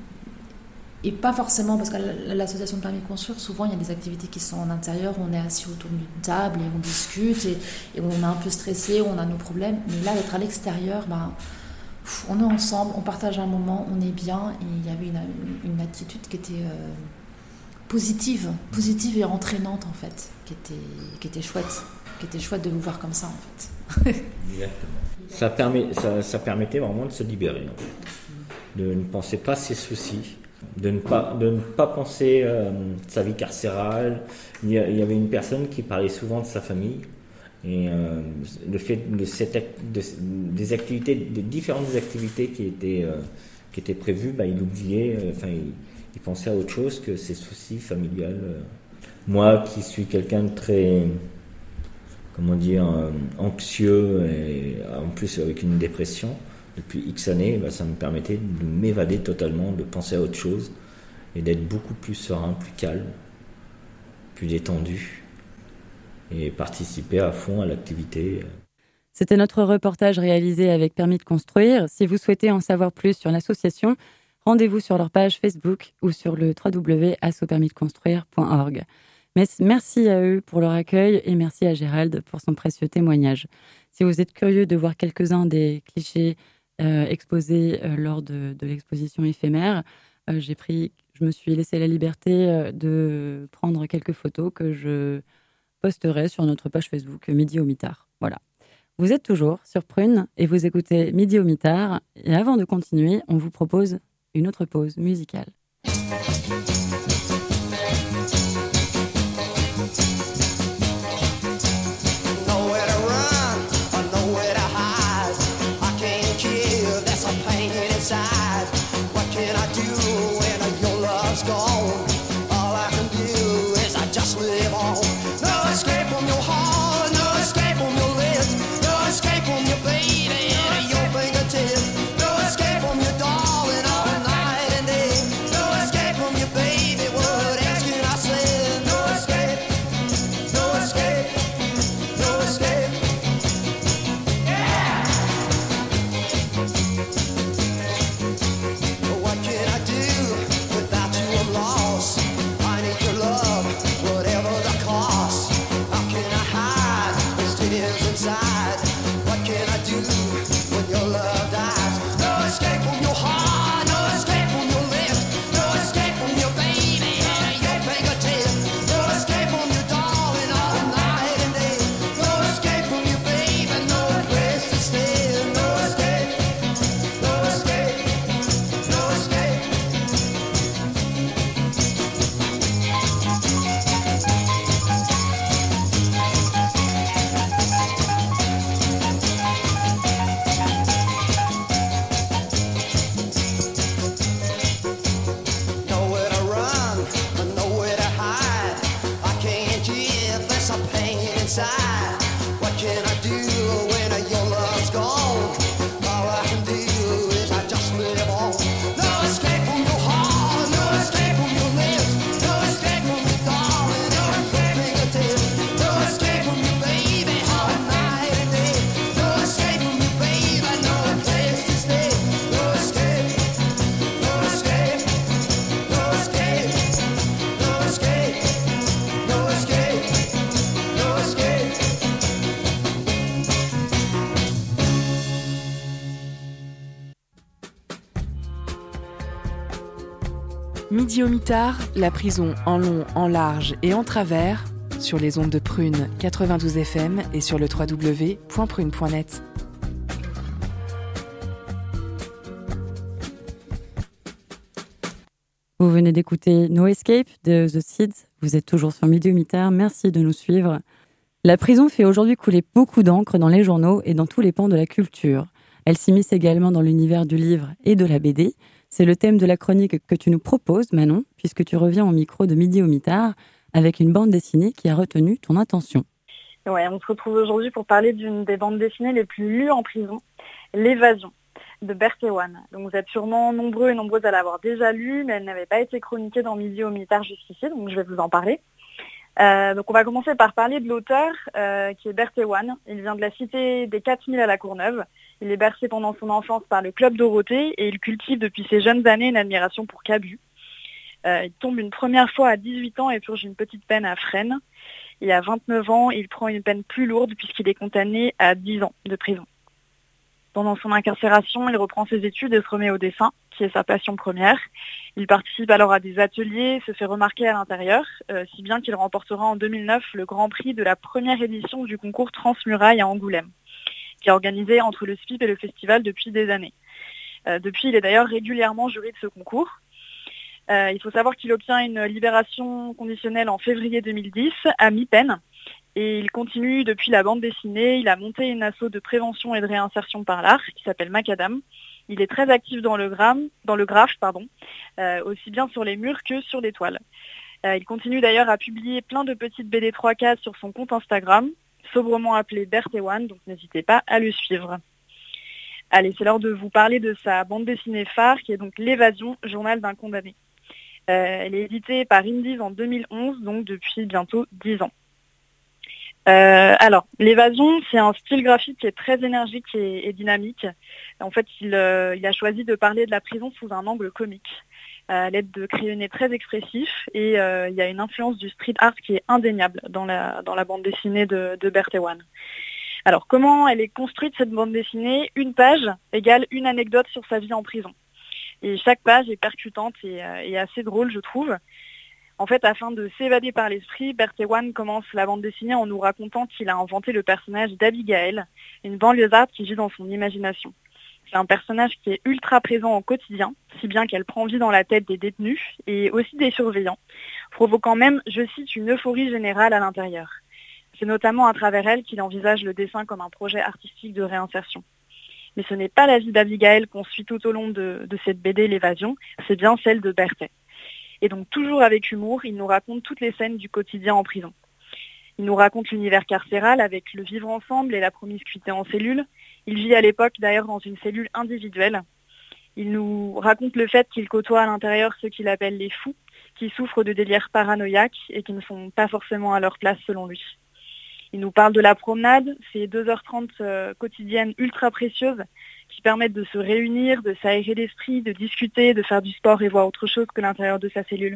et pas forcément parce qu'à l'association de permis de construire, souvent il y a des activités qui sont en intérieur, on est assis autour d'une table et on discute et, et on est un peu stressé, on a nos problèmes. Mais là, d'être à l'extérieur, ben on est ensemble, on partage un moment, on est bien, et il y avait une, une attitude qui était euh, positive, positive et entraînante en fait, qui était, qui était chouette, qui était chouette de vous voir comme ça en fait. Exactement. Ça, permet, ça, ça permettait vraiment de se libérer en fait, de ne penser pas à ses soucis, de ne pas, de ne pas penser euh, sa vie carcérale. Il y, a, il y avait une personne qui parlait souvent de sa famille. Et euh, le fait de cette de, des activités, des différentes activités qui étaient euh, qui étaient prévues, bah, il oubliait, euh, enfin il, il pensait à autre chose que ses soucis familiales. Euh. Moi, qui suis quelqu'un de très, comment dire, euh, anxieux et en plus avec une dépression depuis X années, bah, ça me permettait de m'évader totalement, de penser à autre chose et d'être beaucoup plus serein, plus calme, plus détendu. Et participer à fond à l'activité. C'était notre reportage réalisé avec Permis de construire. Si vous souhaitez en savoir plus sur l'association, rendez-vous sur leur page Facebook ou sur le w w w point asso permis de construire point org. Mais merci à eux pour leur accueil et merci à Gérald pour son précieux témoignage. Si vous êtes curieux de voir quelques-uns des clichés euh, exposés euh, lors de, de l'exposition éphémère, euh, j'ai pris, je me suis laissé la liberté euh, de prendre quelques photos que je posterai sur notre page Facebook Midi au Mitard. Voilà. Vous êtes toujours sur Prune et vous écoutez Midi au Mitard. Et avant de continuer, on vous propose une autre pause musicale. Midi au mitard, la prison en long, en large et en travers, sur les ondes de Prune quatre-vingt-douze F M et sur le w w w point prune point net. Vous venez d'écouter No Escape de The Seeds. Vous êtes toujours sur Midi au mitard. Merci de nous suivre. La prison fait aujourd'hui couler beaucoup d'encre dans les journaux et dans tous les pans de la culture. Elle s'immisce également dans l'univers du livre et de la B D. C'est le thème de la chronique que tu nous proposes, Manon, puisque tu reviens au micro de Midi au mitard avec une bande dessinée qui a retenu ton attention. Ouais, on se retrouve aujourd'hui pour parler d'une des bandes dessinées les plus lues en prison, L'Évasion, de Berthe Ewan. Donc vous êtes sûrement nombreux et nombreuses à l'avoir déjà lue, mais elle n'avait pas été chroniquée dans Midi au mitard jusqu'ici, donc je vais vous en parler. Euh, donc on va commencer par parler de l'auteur euh, qui est Berthe Ewan. Il vient de la cité des quatre mille à la Courneuve. Il est bercé pendant son enfance par le Club Dorothée et il cultive depuis ses jeunes années une admiration pour Cabu. Euh, il tombe une première fois à dix-huit ans et purge une petite peine à Fresnes. Et à vingt-neuf ans, il prend une peine plus lourde puisqu'il est condamné à dix ans de prison. Pendant son incarcération, il reprend ses études et se remet au dessin, qui est sa passion première. Il participe alors à des ateliers, se fait remarquer à l'intérieur, euh, si bien qu'il remportera en deux mille neuf le grand prix de la première édition du concours Transmuraille à Angoulême, qui est organisé entre le S P I P et le festival depuis des années. Euh, depuis, il est d'ailleurs régulièrement jury de ce concours. Euh, il faut savoir qu'il obtient une libération conditionnelle en février deux mille dix, à mi-peine, et il continue depuis la bande dessinée. Il a monté une asso de prévention et de réinsertion par l'art qui s'appelle Macadam. Il est très actif dans le, gram, dans le graphe, pardon, euh, aussi bien sur les murs que sur les toiles. Euh, il continue d'ailleurs à publier plein de petites B D trois cases sur son compte Instagram, sobrement appelé Berthe Ewan, donc n'hésitez pas à le suivre. Allez, c'est l'heure de vous parler de sa bande dessinée phare, qui est donc L'Évasion, journal d'un condamné. Euh, elle est éditée par Indies en deux mille onze, donc depuis bientôt dix ans. Euh, alors, L'Évasion, c'est un style graphique qui est très énergique et, et dynamique. En fait, il, euh, il a choisi de parler de la prison sous un angle comique, à l'aide de crayonnés très expressifs, et euh, il y a une influence du street art qui est indéniable dans la, dans la bande dessinée de, de Berthe Ewan. Alors, comment elle est construite, cette bande dessinée? Une page égale une anecdote sur sa vie en prison. Et chaque page est percutante et, euh, et assez drôle, je trouve. En fait, afin de s'évader par l'esprit, Berthe Ewan commence la bande dessinée en nous racontant qu'il a inventé le personnage d'Abigail, une banlieusarde qui vit dans son imagination. C'est un personnage qui est ultra présent au quotidien, si bien qu'elle prend vie dans la tête des détenus et aussi des surveillants, provoquant même, je cite, une euphorie générale à l'intérieur. C'est notamment à travers elle qu'il envisage le dessin comme un projet artistique de réinsertion. Mais ce n'est pas la vie d'Abigail qu'on suit tout au long de, de cette B D L'évasion, c'est bien celle de Berthet. Et donc toujours avec humour, il nous raconte toutes les scènes du quotidien en prison. Il nous raconte l'univers carcéral avec le vivre ensemble et la promiscuité en cellule. Il vit à l'époque d'ailleurs dans une cellule individuelle. Il nous raconte le fait qu'il côtoie à l'intérieur ceux qu'il appelle les fous, qui souffrent de délires paranoïaques et qui ne sont pas forcément à leur place selon lui. Il nous parle de la promenade, ces deux heures trente euh, quotidiennes ultra précieuses qui permettent de se réunir, de s'aérer l'esprit, de discuter, de faire du sport et voir autre chose que l'intérieur de sa cellule.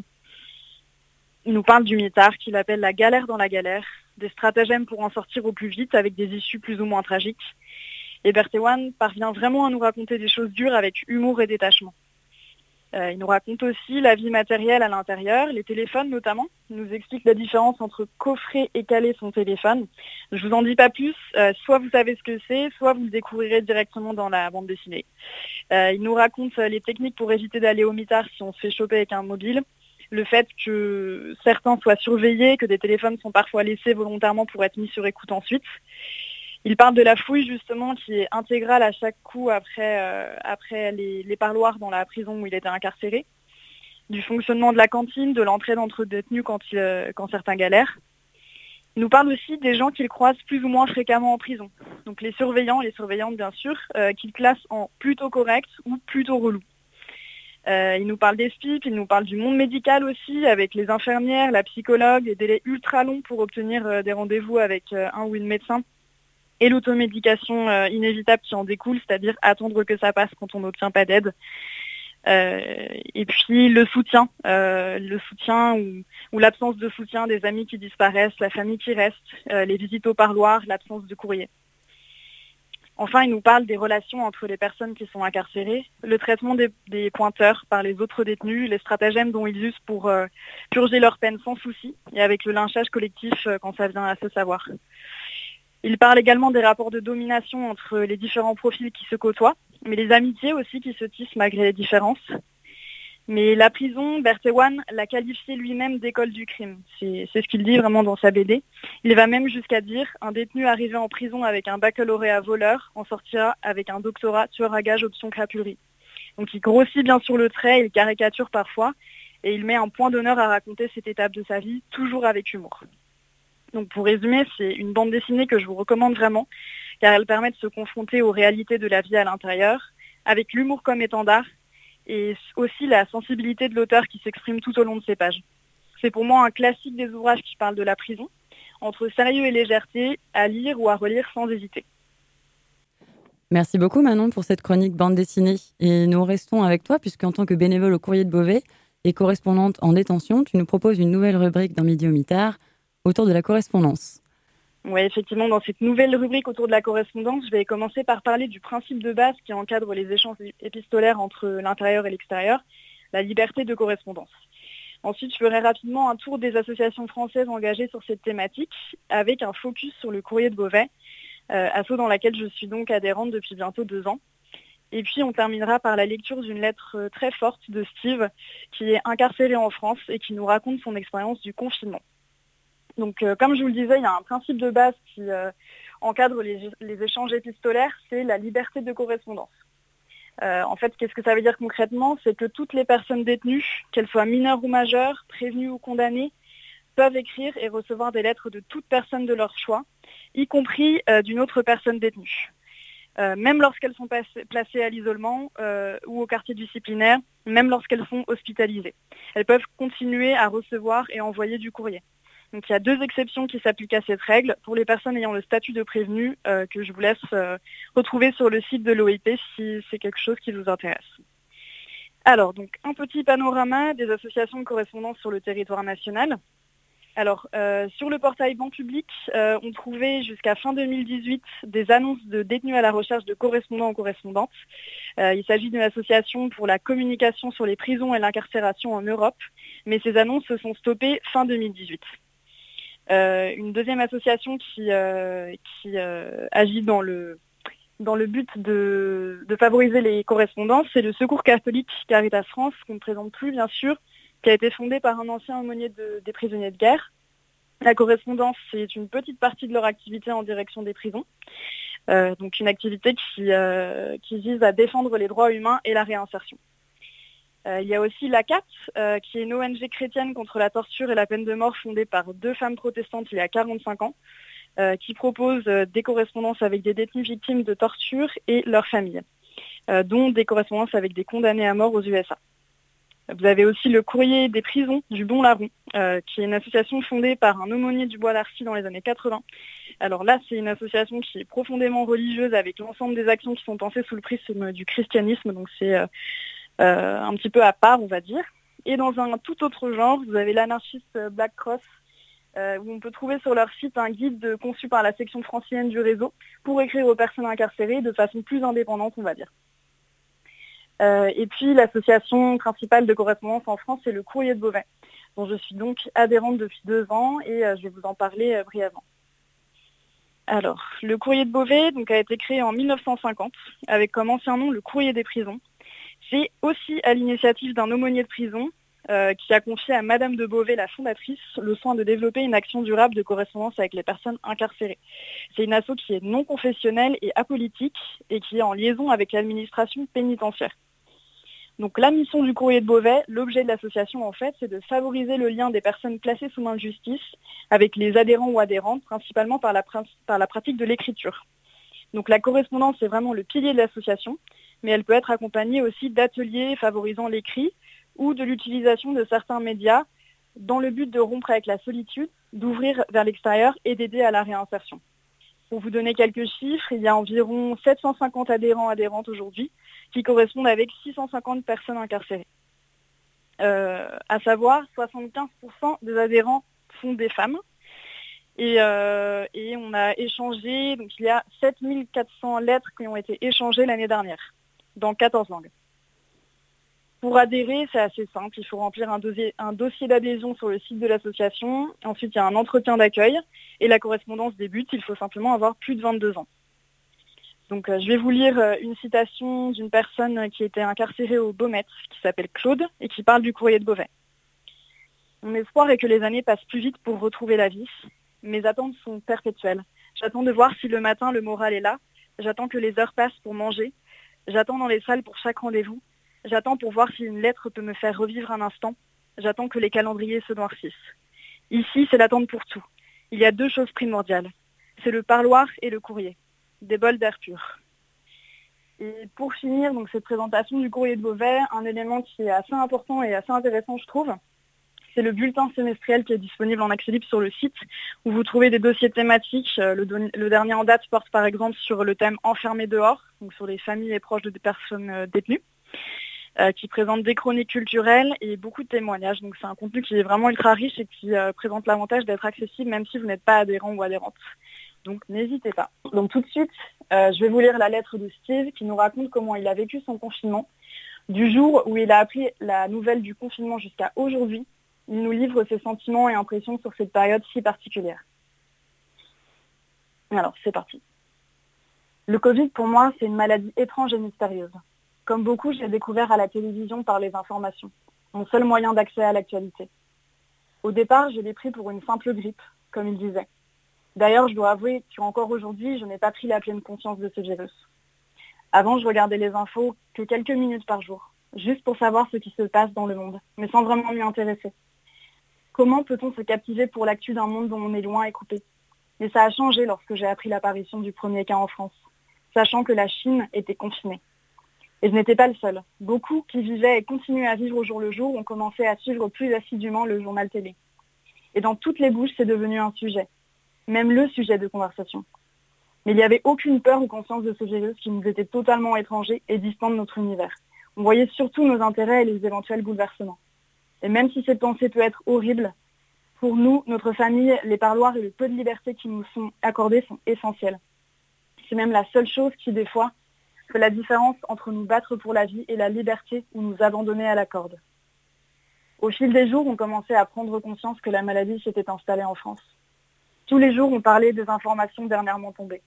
Il nous parle du mitard qu'il appelle la galère dans la galère, des stratagèmes pour en sortir au plus vite avec des issues plus ou moins tragiques. Et Berthet One parvient vraiment à nous raconter des choses dures avec humour et détachement. Euh, il nous raconte aussi la vie matérielle à l'intérieur, les téléphones notamment. Il nous explique la différence entre coffrer et caler son téléphone. Je vous en dis pas plus, euh, soit vous savez ce que c'est, soit vous le découvrirez directement dans la bande dessinée. Euh, il nous raconte les techniques pour éviter d'aller au mitard si on se fait choper avec un mobile. Le fait que certains soient surveillés, que des téléphones sont parfois laissés volontairement pour être mis sur écoute ensuite. Il parle de la fouille justement qui est intégrale à chaque coup après, euh, après les, les parloirs dans la prison où il était incarcéré, du fonctionnement de la cantine, de l'entraide entre détenus quand, il, euh, quand certains galèrent. Il nous parle aussi des gens qu'il croise plus ou moins fréquemment en prison, donc les surveillants et les surveillantes bien sûr, euh, qu'il classe en plutôt correct ou plutôt relou. Euh, il nous parle des S P I P, il nous parle du monde médical aussi, avec les infirmières, la psychologue, les délais ultra longs pour obtenir euh, des rendez-vous avec euh, un ou une médecin, et l'automédication euh, inévitable qui en découle, c'est-à-dire attendre que ça passe quand on n'obtient pas d'aide. Euh, et puis le soutien, euh, le soutien ou, ou l'absence de soutien des amis qui disparaissent, la famille qui reste, euh, les visites au parloir, l'absence de courrier. Enfin, il nous parle des relations entre les personnes qui sont incarcérées, le traitement des, des pointeurs par les autres détenus, les stratagèmes dont ils usent pour euh, purger leur peine sans souci et avec le lynchage collectif euh, quand ça vient à se savoir. Il parle également des rapports de domination entre les différents profils qui se côtoient, mais les amitiés aussi qui se tissent malgré les différences. Mais la prison, Berthet One l'a qualifié lui-même d'école du crime. C'est, c'est ce qu'il dit vraiment dans sa B D. Il va même jusqu'à dire « Un détenu arrivé en prison avec un baccalauréat voleur en sortira avec un doctorat tueur à gage option crapulerie ». Donc il grossit bien sûr le trait, il caricature parfois, et il met un point d'honneur à raconter cette étape de sa vie, toujours avec humour. Donc pour résumer, c'est une bande dessinée que je vous recommande vraiment, car elle permet de se confronter aux réalités de la vie à l'intérieur, avec l'humour comme étendard, et aussi la sensibilité de l'auteur qui s'exprime tout au long de ses pages. C'est pour moi un classique des ouvrages qui parlent de la prison, entre sérieux et légèreté, à lire ou à relire sans hésiter. Merci beaucoup Manon pour cette chronique bande dessinée. Et nous restons avec toi, puisqu'en tant que bénévole au Courrier de Beauvais et correspondante en détention, tu nous proposes une nouvelle rubrique dans Midi au Mitard, autour de la correspondance. Oui, effectivement, dans cette nouvelle rubrique autour de la correspondance, je vais commencer par parler du principe de base qui encadre les échanges épistolaires entre l'intérieur et l'extérieur, la liberté de correspondance. Ensuite, je ferai rapidement un tour des associations françaises engagées sur cette thématique, avec un focus sur le Courrier de Beauvais, euh, asso dans laquelle je suis donc adhérente depuis bientôt deux ans. Et puis, on terminera par la lecture d'une lettre très forte de Steve, qui est incarcéré en France et qui nous raconte son expérience du confinement. Donc, euh, comme je vous le disais, il y a un principe de base qui euh, encadre les, les échanges épistolaires, c'est la liberté de correspondance. Euh, en fait, qu'est-ce que ça veut dire concrètement ? C'est que toutes les personnes détenues, qu'elles soient mineures ou majeures, prévenues ou condamnées, peuvent écrire et recevoir des lettres de toute personne de leur choix, y compris euh, d'une autre personne détenue. Euh, même lorsqu'elles sont passées, placées à l'isolement euh, ou au quartier disciplinaire, même lorsqu'elles sont hospitalisées. Elles peuvent continuer à recevoir et envoyer du courrier. Donc il y a deux exceptions qui s'appliquent à cette règle pour les personnes ayant le statut de prévenu euh, que je vous laisse euh, retrouver sur le site de l'O I P si c'est quelque chose qui vous intéresse. Alors, donc un petit panorama des associations de correspondance sur le territoire national. Alors, euh, sur le portail Ban Public, euh, on trouvait jusqu'à fin deux mille dix-huit des annonces de détenus à la recherche de correspondants ou correspondantes. Euh, il s'agit d'une association pour la communication sur les prisons et l'incarcération en Europe, mais ces annonces se sont stoppées fin deux mille dix-huit. Euh, une deuxième association qui, euh, qui euh, agit dans le, dans le but de, de favoriser les correspondances, c'est le Secours catholique Caritas France, qu'on ne présente plus bien sûr, qui a été fondé par un ancien aumônier de, des prisonniers de guerre. La correspondance, c'est une petite partie de leur activité en direction des prisons, euh, donc une activité qui, euh, qui vise à défendre les droits humains et la réinsertion. Euh, il y a aussi l'A C A T, euh, qui est une O N G chrétienne contre la torture et la peine de mort fondée par deux femmes protestantes il y a quarante-cinq ans, euh, qui propose euh, des correspondances avec des détenus victimes de torture et leurs familles, euh, dont des correspondances avec des condamnés à mort aux U S A. Vous avez aussi le Courrier des prisons du Bon Larron, euh, qui est une association fondée par un aumônier du Bois d'Arcy dans les années quatre-vingts. Alors là, c'est une association qui est profondément religieuse avec l'ensemble des actions qui sont pensées sous le prisme du christianisme, donc c'est euh, euh, un petit peu à part, on va dire. Et dans un tout autre genre, vous avez l'anarchiste Black Cross, euh, où on peut trouver sur leur site un guide conçu par la section francilienne du réseau pour écrire aux personnes incarcérées de façon plus indépendante, on va dire. Euh, et puis l'association principale de correspondance en France, c'est le Courrier de Beauvais, dont je suis donc adhérente depuis deux ans et euh, je vais vous en parler euh, brièvement. Alors, le Courrier de Beauvais donc, a été créé en mille neuf cent cinquante avec comme ancien nom le Courrier des prisons. C'est aussi à l'initiative d'un aumônier de prison euh, qui a confié à Madame de Beauvais, la fondatrice, le soin de développer une action durable de correspondance avec les personnes incarcérées. C'est une asso qui est non confessionnelle et apolitique et qui est en liaison avec l'administration pénitentiaire. Donc la mission du Courrier de Beauvais, l'objet de l'association en fait, c'est de favoriser le lien des personnes placées sous main de justice avec les adhérents ou adhérentes, principalement par la, par la pratique de l'écriture. Donc la correspondance est vraiment le pilier de l'association, mais elle peut être accompagnée aussi d'ateliers favorisant l'écrit ou de l'utilisation de certains médias dans le but de rompre avec la solitude, d'ouvrir vers l'extérieur et d'aider à la réinsertion. Pour vous donner quelques chiffres, il y a environ sept cent cinquante adhérents adhérentes aujourd'hui qui correspondent avec six cent cinquante personnes incarcérées. Euh, à savoir, soixante-quinze pour cent des adhérents sont des femmes. Et, euh, et on a échangé, donc il y a sept mille quatre cents lettres qui ont été échangées l'année dernière, dans quatorze langues. Pour adhérer, c'est assez simple, il faut remplir un dossier, un dossier d'adhésion sur le site de l'association. Ensuite, il y a un entretien d'accueil et la correspondance débute, il faut simplement avoir plus de vingt-deux ans. Donc, euh, je vais vous lire euh, une citation d'une personne qui était incarcérée au Baumettes, qui s'appelle Claude, et qui parle du Courrier de Beauvais. Mon espoir est que les années passent plus vite pour retrouver la vie. Mes attentes sont perpétuelles. J'attends de voir si le matin le moral est là. J'attends que les heures passent pour manger. J'attends dans les salles pour chaque rendez-vous. J'attends pour voir si une lettre peut me faire revivre un instant. J'attends que les calendriers se noircissent. Ici, c'est l'attente pour tout. Il y a deux choses primordiales. C'est le parloir et le courrier. Des bols d'air pur. Et pour finir donc cette présentation du Courrier de Beauvais, un élément qui est assez important et assez intéressant, je trouve, c'est le bulletin semestriel qui est disponible en accès libre sur le site, où vous trouvez des dossiers thématiques. Le, don- le dernier en date porte par exemple sur le thème Enfermés dehors, donc sur les familles et proches de des personnes euh, détenues, euh, qui présente des chroniques culturelles et beaucoup de témoignages. Donc c'est un contenu qui est vraiment ultra riche et qui euh, présente l'avantage d'être accessible même si vous n'êtes pas adhérent ou adhérente. Donc n'hésitez pas. Donc tout de suite, euh, je vais vous lire la lettre de Steve qui nous raconte comment il a vécu son confinement. Du jour où il a appris la nouvelle du confinement jusqu'à aujourd'hui, il nous livre ses sentiments et impressions sur cette période si particulière. Alors, c'est parti. Le Covid, pour moi, c'est une maladie étrange et mystérieuse. Comme beaucoup, j'ai découvert à la télévision par les informations, mon seul moyen d'accès à l'actualité. Au départ, je l'ai pris pour une simple grippe, comme il disait. D'ailleurs, je dois avouer qu'encore aujourd'hui, je n'ai pas pris la pleine conscience de ce virus. Avant, je regardais les infos que quelques minutes par jour, juste pour savoir ce qui se passe dans le monde, mais sans vraiment m'y intéresser. Comment peut-on se captiver pour l'actu d'un monde dont on est loin et coupé ? Mais ça a changé lorsque j'ai appris l'apparition du premier cas en France, sachant que la Chine était confinée. Et je n'étais pas le seul. Beaucoup qui vivaient et continuent à vivre au jour le jour ont commencé à suivre plus assidûment le journal télé. Et dans toutes les bouches, c'est devenu un sujet, même le sujet de conversation. Mais il n'y avait aucune peur ou conscience de ce virus qui nous était totalement étranger et distant de notre univers. On voyait surtout nos intérêts et les éventuels bouleversements. Et même si cette pensée peut être horrible, pour nous, notre famille, les parloirs et le peu de liberté qui nous sont accordés sont essentiels. C'est même la seule chose qui, des fois, fait la différence entre nous battre pour la vie et la liberté ou nous abandonner à la corde. Au fil des jours, on commençait à prendre conscience que la maladie s'était installée en France. Tous les jours, on parlait des informations dernièrement tombées.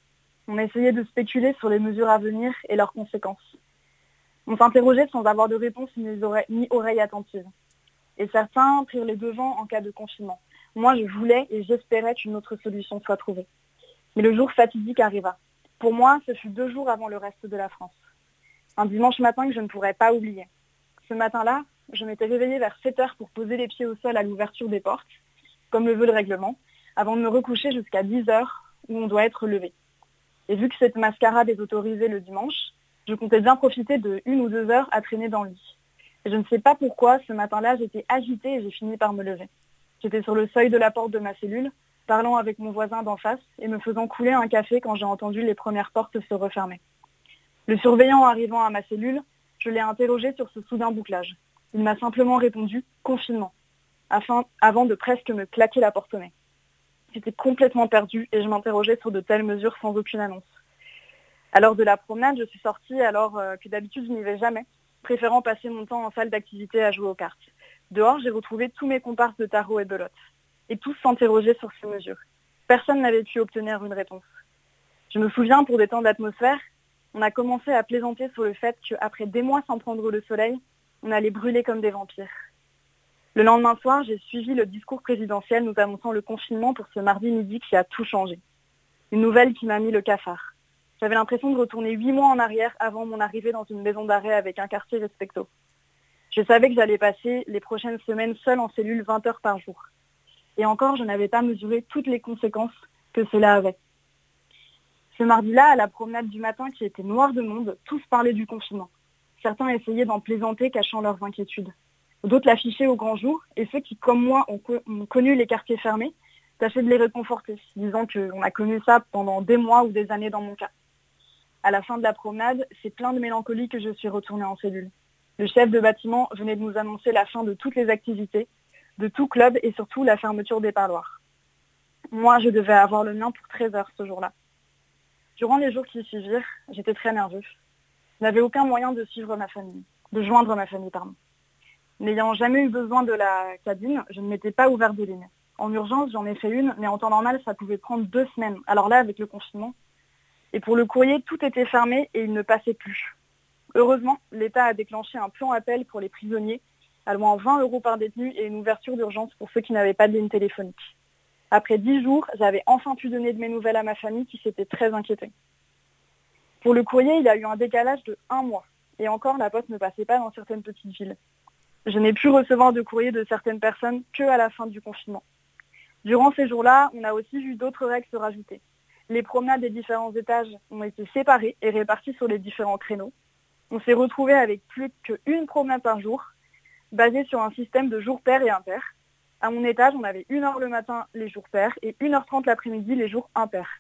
On essayait de spéculer sur les mesures à venir et leurs conséquences. On s'interrogeait sans avoir de réponse ni oreilles, ni oreilles attentives. Et certains prirent les devants en cas de confinement. Moi, je voulais et j'espérais qu'une autre solution soit trouvée. Mais le jour fatidique arriva. Pour moi, ce fut deux jours avant le reste de la France. Un dimanche matin que je ne pourrais pas oublier. Ce matin-là, je m'étais réveillée vers sept heures pour poser les pieds au sol à l'ouverture des portes, comme le veut le règlement, avant de me recoucher jusqu'à dix heures où on doit être levé. Et vu que cette mascarade est autorisée le dimanche, je comptais bien profiter de une ou deux heures à traîner dans le lit. Et je ne sais pas pourquoi, ce matin-là, j'étais agitée et j'ai fini par me lever. J'étais sur le seuil de la porte de ma cellule, parlant avec mon voisin d'en face et me faisant couler un café quand j'ai entendu les premières portes se refermer. Le surveillant arrivant à ma cellule, je l'ai interrogé sur ce soudain bouclage. Il m'a simplement répondu « confinement », afin, avant de presque me claquer la porte au nez. J'étais complètement perdue et je m'interrogeais sur de telles mesures sans aucune annonce. À l'heure de la promenade, je suis sortie alors euh, que d'habitude je n'y vais jamais, préférant passer mon temps en salle d'activité à jouer aux cartes. Dehors, j'ai retrouvé tous mes comparses de tarot et belote. Et tous s'interrogeaient sur ces mesures. Personne n'avait pu obtenir une réponse. Je me souviens, pour des temps d'atmosphère, on a commencé à plaisanter sur le fait qu'après des mois sans prendre le soleil, on allait brûler comme des vampires. Le lendemain soir, j'ai suivi le discours présidentiel nous annonçant le confinement pour ce mardi midi qui a tout changé. Une nouvelle qui m'a mis le cafard. J'avais l'impression de retourner huit mois en arrière avant mon arrivée dans une maison d'arrêt avec un quartier respecto. Je savais que j'allais passer les prochaines semaines seule en cellule vingt heures par jour. Et encore, je n'avais pas mesuré toutes les conséquences que cela avait. Ce mardi-là, à la promenade du matin qui était noire de monde, tous parlaient du confinement. Certains essayaient d'en plaisanter, cachant leurs inquiétudes. D'autres l'affichaient au grand jour, et ceux qui, comme moi, ont, co- ont connu les quartiers fermés, tâchaient de les réconforter, disant qu'on a connu ça pendant des mois ou des années dans mon cas. À la fin de la promenade, c'est plein de mélancolie que je suis retournée en cellule. Le chef de bâtiment venait de nous annoncer la fin de toutes les activités, de tout club et surtout la fermeture des parloirs. Moi, je devais avoir le mien pour treize heures ce jour-là. Durant les jours qui suivirent, j'étais très nerveuse. Je n'avais aucun moyen de suivre ma famille, de joindre ma famille, pardon. N'ayant jamais eu besoin de la cabine, je ne m'étais pas ouvert de ligne. En urgence, j'en ai fait une, mais en temps normal, ça pouvait prendre deux semaines. Alors là, avec le confinement. Et pour le courrier, tout était fermé et il ne passait plus. Heureusement, l'État a déclenché un plan appel pour les prisonniers, allouant vingt euros par détenu et une ouverture d'urgence pour ceux qui n'avaient pas de ligne téléphonique. Après dix jours, j'avais enfin pu donner de mes nouvelles à ma famille qui s'était très inquiétée. Pour le courrier, il y a eu un décalage de un mois. Et encore, la poste ne passait pas dans certaines petites villes. Je n'ai pu recevoir de courrier de certaines personnes qu'à la fin du confinement. Durant ces jours-là, on a aussi vu d'autres règles se rajouter. Les promenades des différents étages ont été séparées et réparties sur les différents créneaux. On s'est retrouvé avec plus qu'une promenade par jour, basée sur un système de jours pairs et impairs. À mon étage, on avait une heure le matin les jours pairs et une heure trente l'après-midi les jours impairs.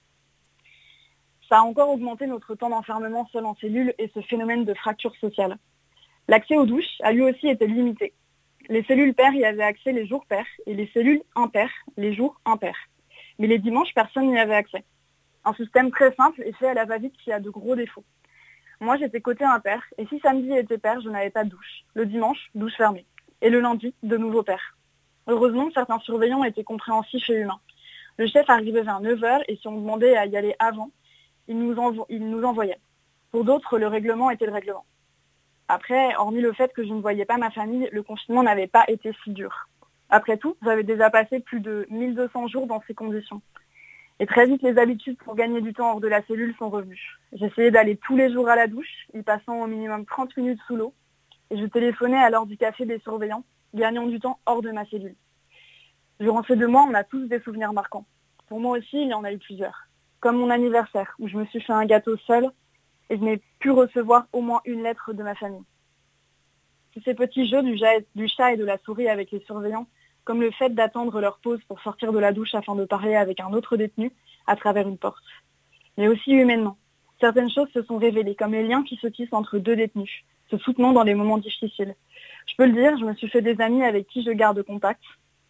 Ça a encore augmenté notre temps d'enfermement seul en cellule et ce phénomène de fracture sociale. L'accès aux douches a lui aussi été limité. Les cellules pairs y avaient accès les jours pairs et les cellules impairs les jours impairs. Mais les dimanches, personne n'y avait accès. Un système très simple et fait à la va-vite qui a de gros défauts. Moi, j'étais côté impair et si samedi était pair, je n'avais pas de douche. Le dimanche, douche fermée. Et le lundi, de nouveau pair. Heureusement, certains surveillants étaient compréhensifs et humains. Le chef arrivait vers neuf heures et si on demandait à y aller avant, il nous, envo- il nous envoyait. Pour d'autres, le règlement était le règlement. Après, hormis le fait que je ne voyais pas ma famille, le confinement n'avait pas été si dur. Après tout, j'avais déjà passé plus de mille deux cents jours dans ces conditions. Et très vite, les habitudes pour gagner du temps hors de la cellule sont revenues. J'essayais d'aller tous les jours à la douche, y passant au minimum trente minutes sous l'eau. Et je téléphonais à l'heure du café des surveillants, gagnant du temps hors de ma cellule. Durant ces deux mois, on a tous des souvenirs marquants. Pour moi aussi, il y en a eu plusieurs. Comme mon anniversaire, où je me suis fait un gâteau seul et je n'ai pu recevoir au moins une lettre de ma famille. Tous ces petits jeux du chat et de la souris avec les surveillants, comme le fait d'attendre leur pause pour sortir de la douche afin de parler avec un autre détenu à travers une porte. Mais aussi humainement. Certaines choses se sont révélées, comme les liens qui se tissent entre deux détenus, se soutenant dans les moments difficiles. Je peux le dire, je me suis fait des amis avec qui je garde contact,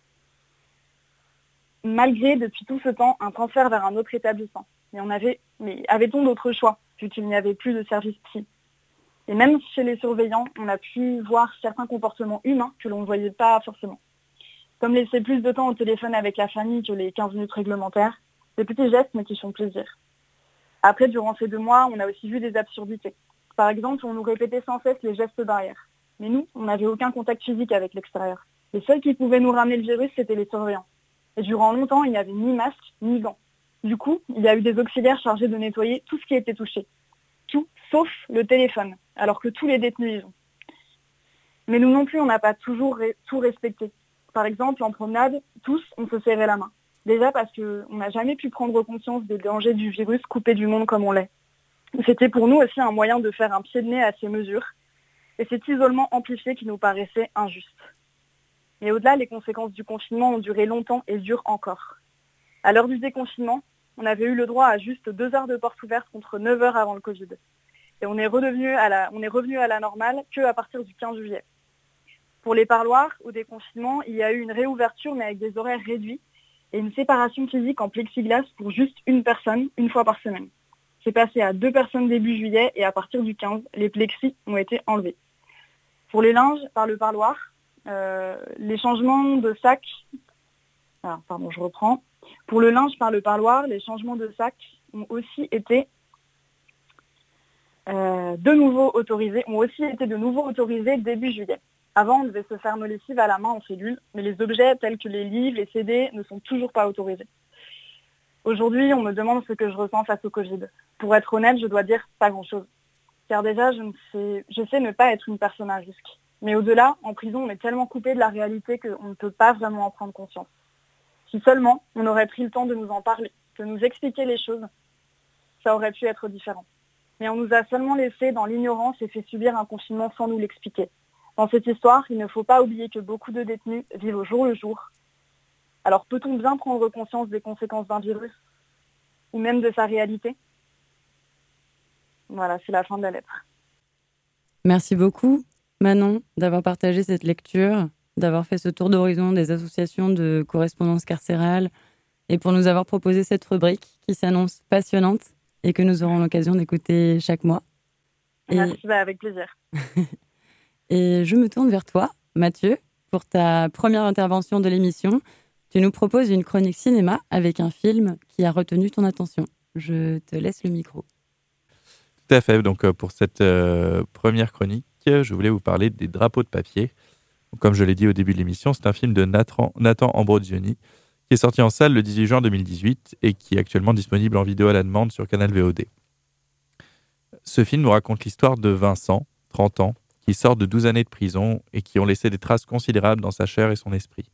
malgré depuis tout ce temps un transfert vers un autre établissement. Mais, on avait, mais avait-on d'autres choix, vu qu'il n'y avait plus de service psy? Et même chez les surveillants, on a pu voir certains comportements humains que l'on ne voyait pas forcément. Comme laisser plus de temps au téléphone avec la famille que les quinze minutes réglementaires, des petits gestes mais qui font plaisir. Après, durant ces deux mois, on a aussi vu des absurdités. Par exemple, on nous répétait sans cesse les gestes barrières. Mais nous, on n'avait aucun contact physique avec l'extérieur. Les seuls qui pouvaient nous ramener le virus, c'était les surveillants. Et durant longtemps, il n'y avait ni masque, ni gants. Du coup, il y a eu des auxiliaires chargés de nettoyer tout ce qui était touché. Tout, sauf le téléphone, alors que tous les détenus y ont. Mais nous non plus, on n'a pas toujours ré- tout respecté. Par exemple, en promenade, tous, on se serrait la main. Déjà parce qu'on n'a jamais pu prendre conscience des dangers du virus coupé du monde comme on l'est. C'était pour nous aussi un moyen de faire un pied de nez à ces mesures. Et cet isolement amplifié qui nous paraissait injuste. Mais au-delà, les conséquences du confinement ont duré longtemps et durent encore. À l'heure du déconfinement, on avait eu le droit à juste deux heures de porte ouverte contre neuf heures avant le Covid. Et on est redevenu à la, on est revenu à la normale qu'à partir du quinze juillet. Pour les parloirs, au déconfinement, il y a eu une réouverture mais avec des horaires réduits et une séparation physique en plexiglas pour juste une personne, une fois par semaine. C'est passé à deux personnes début juillet et à partir du quinze, les plexis ont été enlevés. Pour les linges par le parloir, euh, les changements de sac... Alors, pardon, je reprends. Pour le linge par le parloir, les changements de sac ont aussi été euh, de nouveau autorisés, ont aussi été de nouveau autorisés début juillet. Avant, on devait se faire nos lessives à la main en cellule, mais les objets tels que les livres, les C D ne sont toujours pas autorisés. Aujourd'hui, on me demande ce que je ressens face au Covid. Pour être honnête, je dois dire pas grand-chose. Car déjà, je, ne sais, je sais ne pas être une personne à risque. Mais au-delà, en prison, on est tellement coupé de la réalité qu'on ne peut pas vraiment en prendre conscience. Si seulement on aurait pris le temps de nous en parler, de nous expliquer les choses, ça aurait pu être différent. Mais on nous a seulement laissé dans l'ignorance et fait subir un confinement sans nous l'expliquer. Dans cette histoire, il ne faut pas oublier que beaucoup de détenus vivent au jour le jour. Alors peut-on bien prendre conscience des conséquences d'un virus ou même de sa réalité ? Voilà, c'est la fin de la lettre. Merci beaucoup, Manon, d'avoir partagé cette lecture, d'avoir fait ce tour d'horizon des associations de correspondance carcérale et pour nous avoir proposé cette rubrique qui s'annonce passionnante et que nous aurons l'occasion d'écouter chaque mois. Et... Merci, bah avec plaisir. Et je me tourne vers toi, Mathieu, pour ta première intervention de l'émission. Tu nous proposes une chronique cinéma avec un film qui a retenu ton attention. Je te laisse le micro. Tout à fait. Donc, pour cette euh, première chronique, je voulais vous parler des Drapeaux de papier. Donc, comme je l'ai dit au début de l'émission, c'est un film de Nathan, Nathan Ambrosioni qui est sorti en salle le dix-huit juin deux mille dix-huit et qui est actuellement disponible en vidéo à la demande sur Canal V O D. Ce film nous raconte l'histoire de Vincent, trente ans, qui sort de douze années de prison et qui ont laissé des traces considérables dans sa chair et son esprit.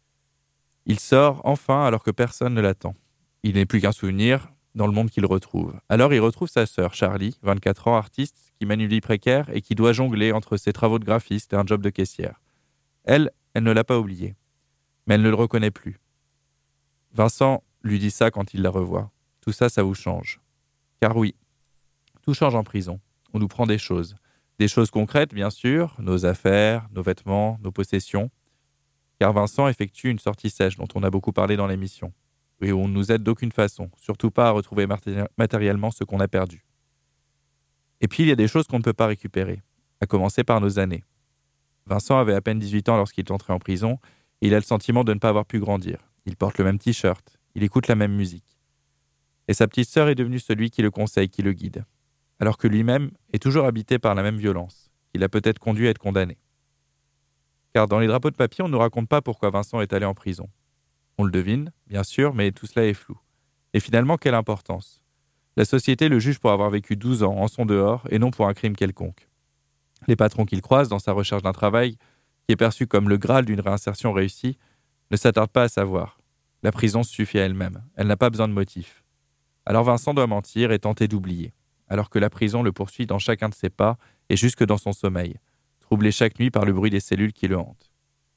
Il sort enfin alors que personne ne l'attend. Il n'est plus qu'un souvenir dans le monde qu'il retrouve. Alors il retrouve sa sœur, Charlie, vingt-quatre ans, artiste, qui mène une vie précaire et qui doit jongler entre ses travaux de graphiste et un job de caissière. Elle, elle ne l'a pas oublié, mais elle ne le reconnaît plus. Vincent lui dit ça quand il la revoit. Tout ça, ça vous change. Car oui, tout change en prison. On nous prend des choses. Des choses concrètes, bien sûr, nos affaires, nos vêtements, nos possessions. Car Vincent effectue une sortie sèche dont on a beaucoup parlé dans l'émission. Et où on ne nous aide d'aucune façon, surtout pas à retrouver matériellement ce qu'on a perdu. Et puis il y a des choses qu'on ne peut pas récupérer, à commencer par nos années. Vincent avait à peine dix-huit ans lorsqu'il est entré en prison, et il a le sentiment de ne pas avoir pu grandir. Il porte le même t-shirt, il écoute la même musique. Et sa petite sœur est devenue celui qui le conseille, qui le guide. Alors que lui-même est toujours habité par la même violence, qui l'a peut-être conduit à être condamné. Car dans les Drapeaux de papier, on ne nous raconte pas pourquoi Vincent est allé en prison. On le devine, bien sûr, mais tout cela est flou. Et finalement, quelle importance ? La société le juge pour avoir vécu douze ans en son dehors et non pour un crime quelconque. Les patrons qu'il croise dans sa recherche d'un travail, qui est perçu comme le graal d'une réinsertion réussie, ne s'attardent pas à savoir. La prison suffit à elle-même. Elle n'a pas besoin de motif. Alors Vincent doit mentir et tenter d'oublier, alors que la prison le poursuit dans chacun de ses pas et jusque dans son sommeil, troublé chaque nuit par le bruit des cellules qui le hantent.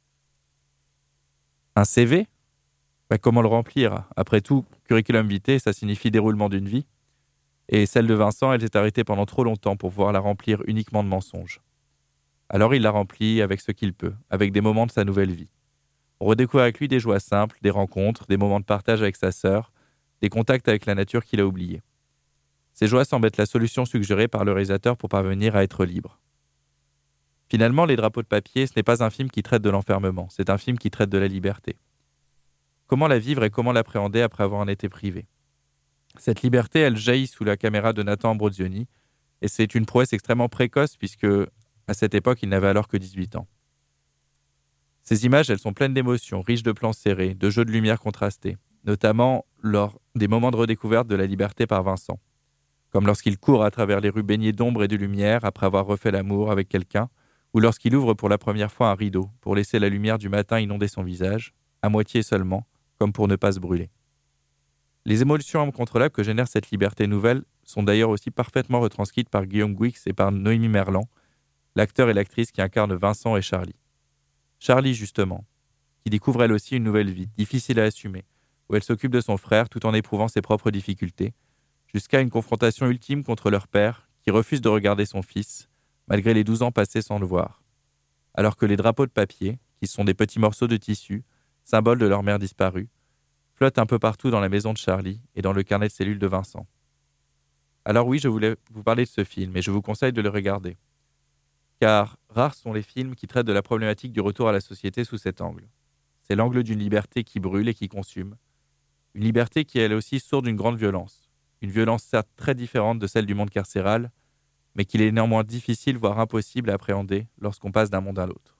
Un C V ? Ben, comment le remplir ? Après tout, curriculum vitae, ça signifie déroulement d'une vie. Et celle de Vincent, elle s'est arrêtée pendant trop longtemps pour pouvoir la remplir uniquement de mensonges. Alors il la remplit avec ce qu'il peut, avec des moments de sa nouvelle vie. On redécouvre avec lui des joies simples, des rencontres, des moments de partage avec sa sœur, des contacts avec la nature qu'il a oubliée. Ces joies semblent être la solution suggérée par le réalisateur pour parvenir à être libre. Finalement, Les Drapeaux de papier, ce n'est pas un film qui traite de l'enfermement, c'est un film qui traite de la liberté. Comment la vivre et comment l'appréhender après avoir en été privé ? Cette liberté, elle jaillit sous la caméra de Nathan Ambrosioni, et c'est une prouesse extrêmement précoce puisque, à cette époque, il n'avait alors que dix-huit ans. Ces images, elles sont pleines d'émotions, riches de plans serrés, de jeux de lumière contrastés, notamment lors des moments de redécouverte de la liberté par Vincent, comme lorsqu'il court à travers les rues baignées d'ombre et de lumière après avoir refait l'amour avec quelqu'un, ou lorsqu'il ouvre pour la première fois un rideau pour laisser la lumière du matin inonder son visage, à moitié seulement, comme pour ne pas se brûler. Les émotions incontrôlables que génère cette liberté nouvelle sont d'ailleurs aussi parfaitement retranscrites par Guillaume Gouix et par Noémie Merlan, l'acteur et l'actrice qui incarnent Vincent et Charlie. Charlie, justement, qui découvre elle aussi une nouvelle vie, difficile à assumer, où elle s'occupe de son frère tout en éprouvant ses propres difficultés, jusqu'à une confrontation ultime contre leur père, qui refuse de regarder son fils, malgré les douze ans passés sans le voir. Alors que les drapeaux de papier, qui sont des petits morceaux de tissu, symboles de leur mère disparue, flottent un peu partout dans la maison de Charlie et dans le carnet de cellules de Vincent. Alors oui, je voulais vous parler de ce film et je vous conseille de le regarder. Car rares sont les films qui traitent de la problématique du retour à la société sous cet angle. C'est l'angle d'une liberté qui brûle et qui consume. Une liberté qui est elle aussi sourde d'une grande violence. Une violence certes très différente de celle du monde carcéral, mais qu'il est néanmoins difficile, voire impossible à appréhender lorsqu'on passe d'un monde à l'autre.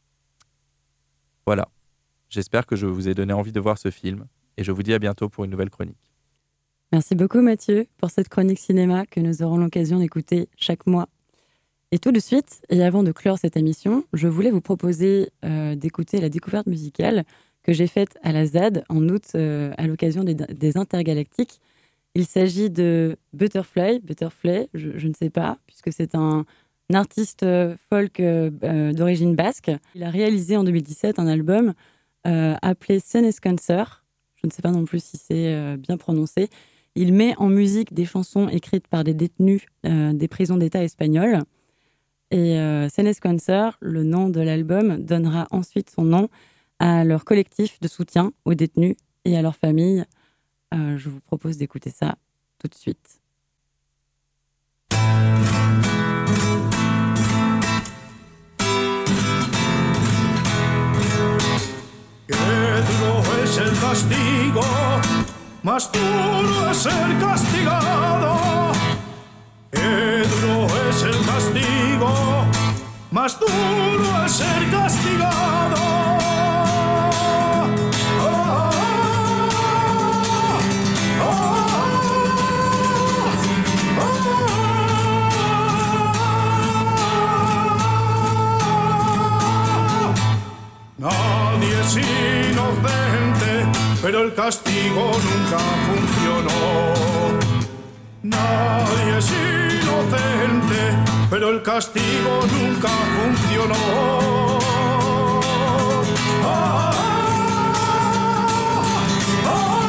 Voilà. J'espère que je vous ai donné envie de voir ce film et je vous dis à bientôt pour une nouvelle chronique. Merci beaucoup Mathieu pour cette chronique cinéma que nous aurons l'occasion d'écouter chaque mois. Et tout de suite, et avant de clore cette émission, je voulais vous proposer euh, d'écouter la découverte musicale que j'ai faite à la Z A D en août euh, à l'occasion des, des Intergalactiques. Il s'agit de Butterfly, Butterfly, je, je ne sais pas, puisque c'est un, un artiste folk euh, euh, d'origine basque. Il a réalisé en deux mille dix-sept un album euh, appelé Senescancer. Je ne sais pas non plus si c'est euh, bien prononcé. Il met en musique des chansons écrites par des détenus euh, des prisons d'État espagnoles. Et euh, Senescancer, le nom de l'album, donnera ensuite son nom à leur collectif de soutien aux détenus et à leurs familles. Euh, je vous propose d'écouter ça tout de suite. Es el castigo, más duro es el castigado. Qué duro es el castigo, más duro es el castigado. Oh, oh, oh, oh, oh. Nadie es inocente, pero el castigo nunca funcionó. Nadie es inocente, pero el castigo nunca funcionó. Ah, ah, ah,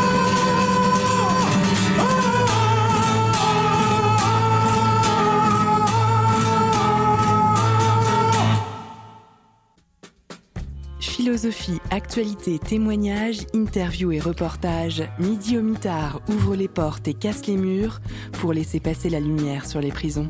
Philosophie, actualité, témoignages, interviews et reportages, Midi au mitard ouvre les portes et casse les murs pour laisser passer la lumière sur les prisons.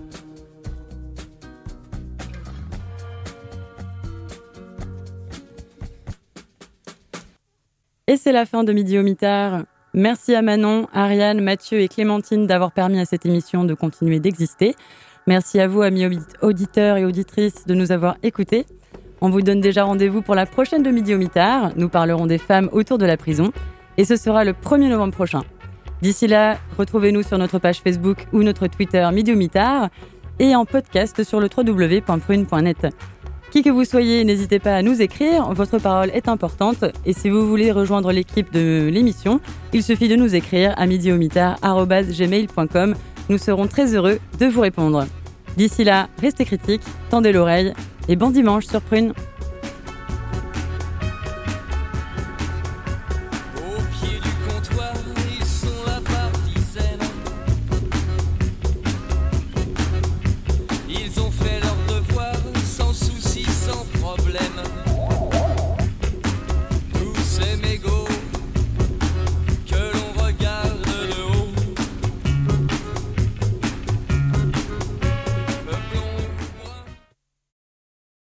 Et c'est la fin de Midi au mitard. Merci à Manon, Ariane, Mathieu et Clémentine d'avoir permis à cette émission de continuer d'exister. Merci à vous, amis auditeurs et auditrices, de nous avoir écoutés. On vous donne déjà rendez-vous pour la prochaine de Midi au mitard. Nous parlerons des femmes autour de la prison. Et ce sera le premier novembre prochain. D'ici là, retrouvez-nous sur notre page Facebook ou notre Twitter Midi au mitard et en podcast sur le w w w point prune point net. Qui que vous soyez, n'hésitez pas à nous écrire. Votre parole est importante. Et si vous voulez rejoindre l'équipe de l'émission, il suffit de nous écrire à midi au mitard arobase gmail point com. Nous serons très heureux de vous répondre. D'ici là, restez critiques, tendez l'oreille et bon dimanche sur Prune.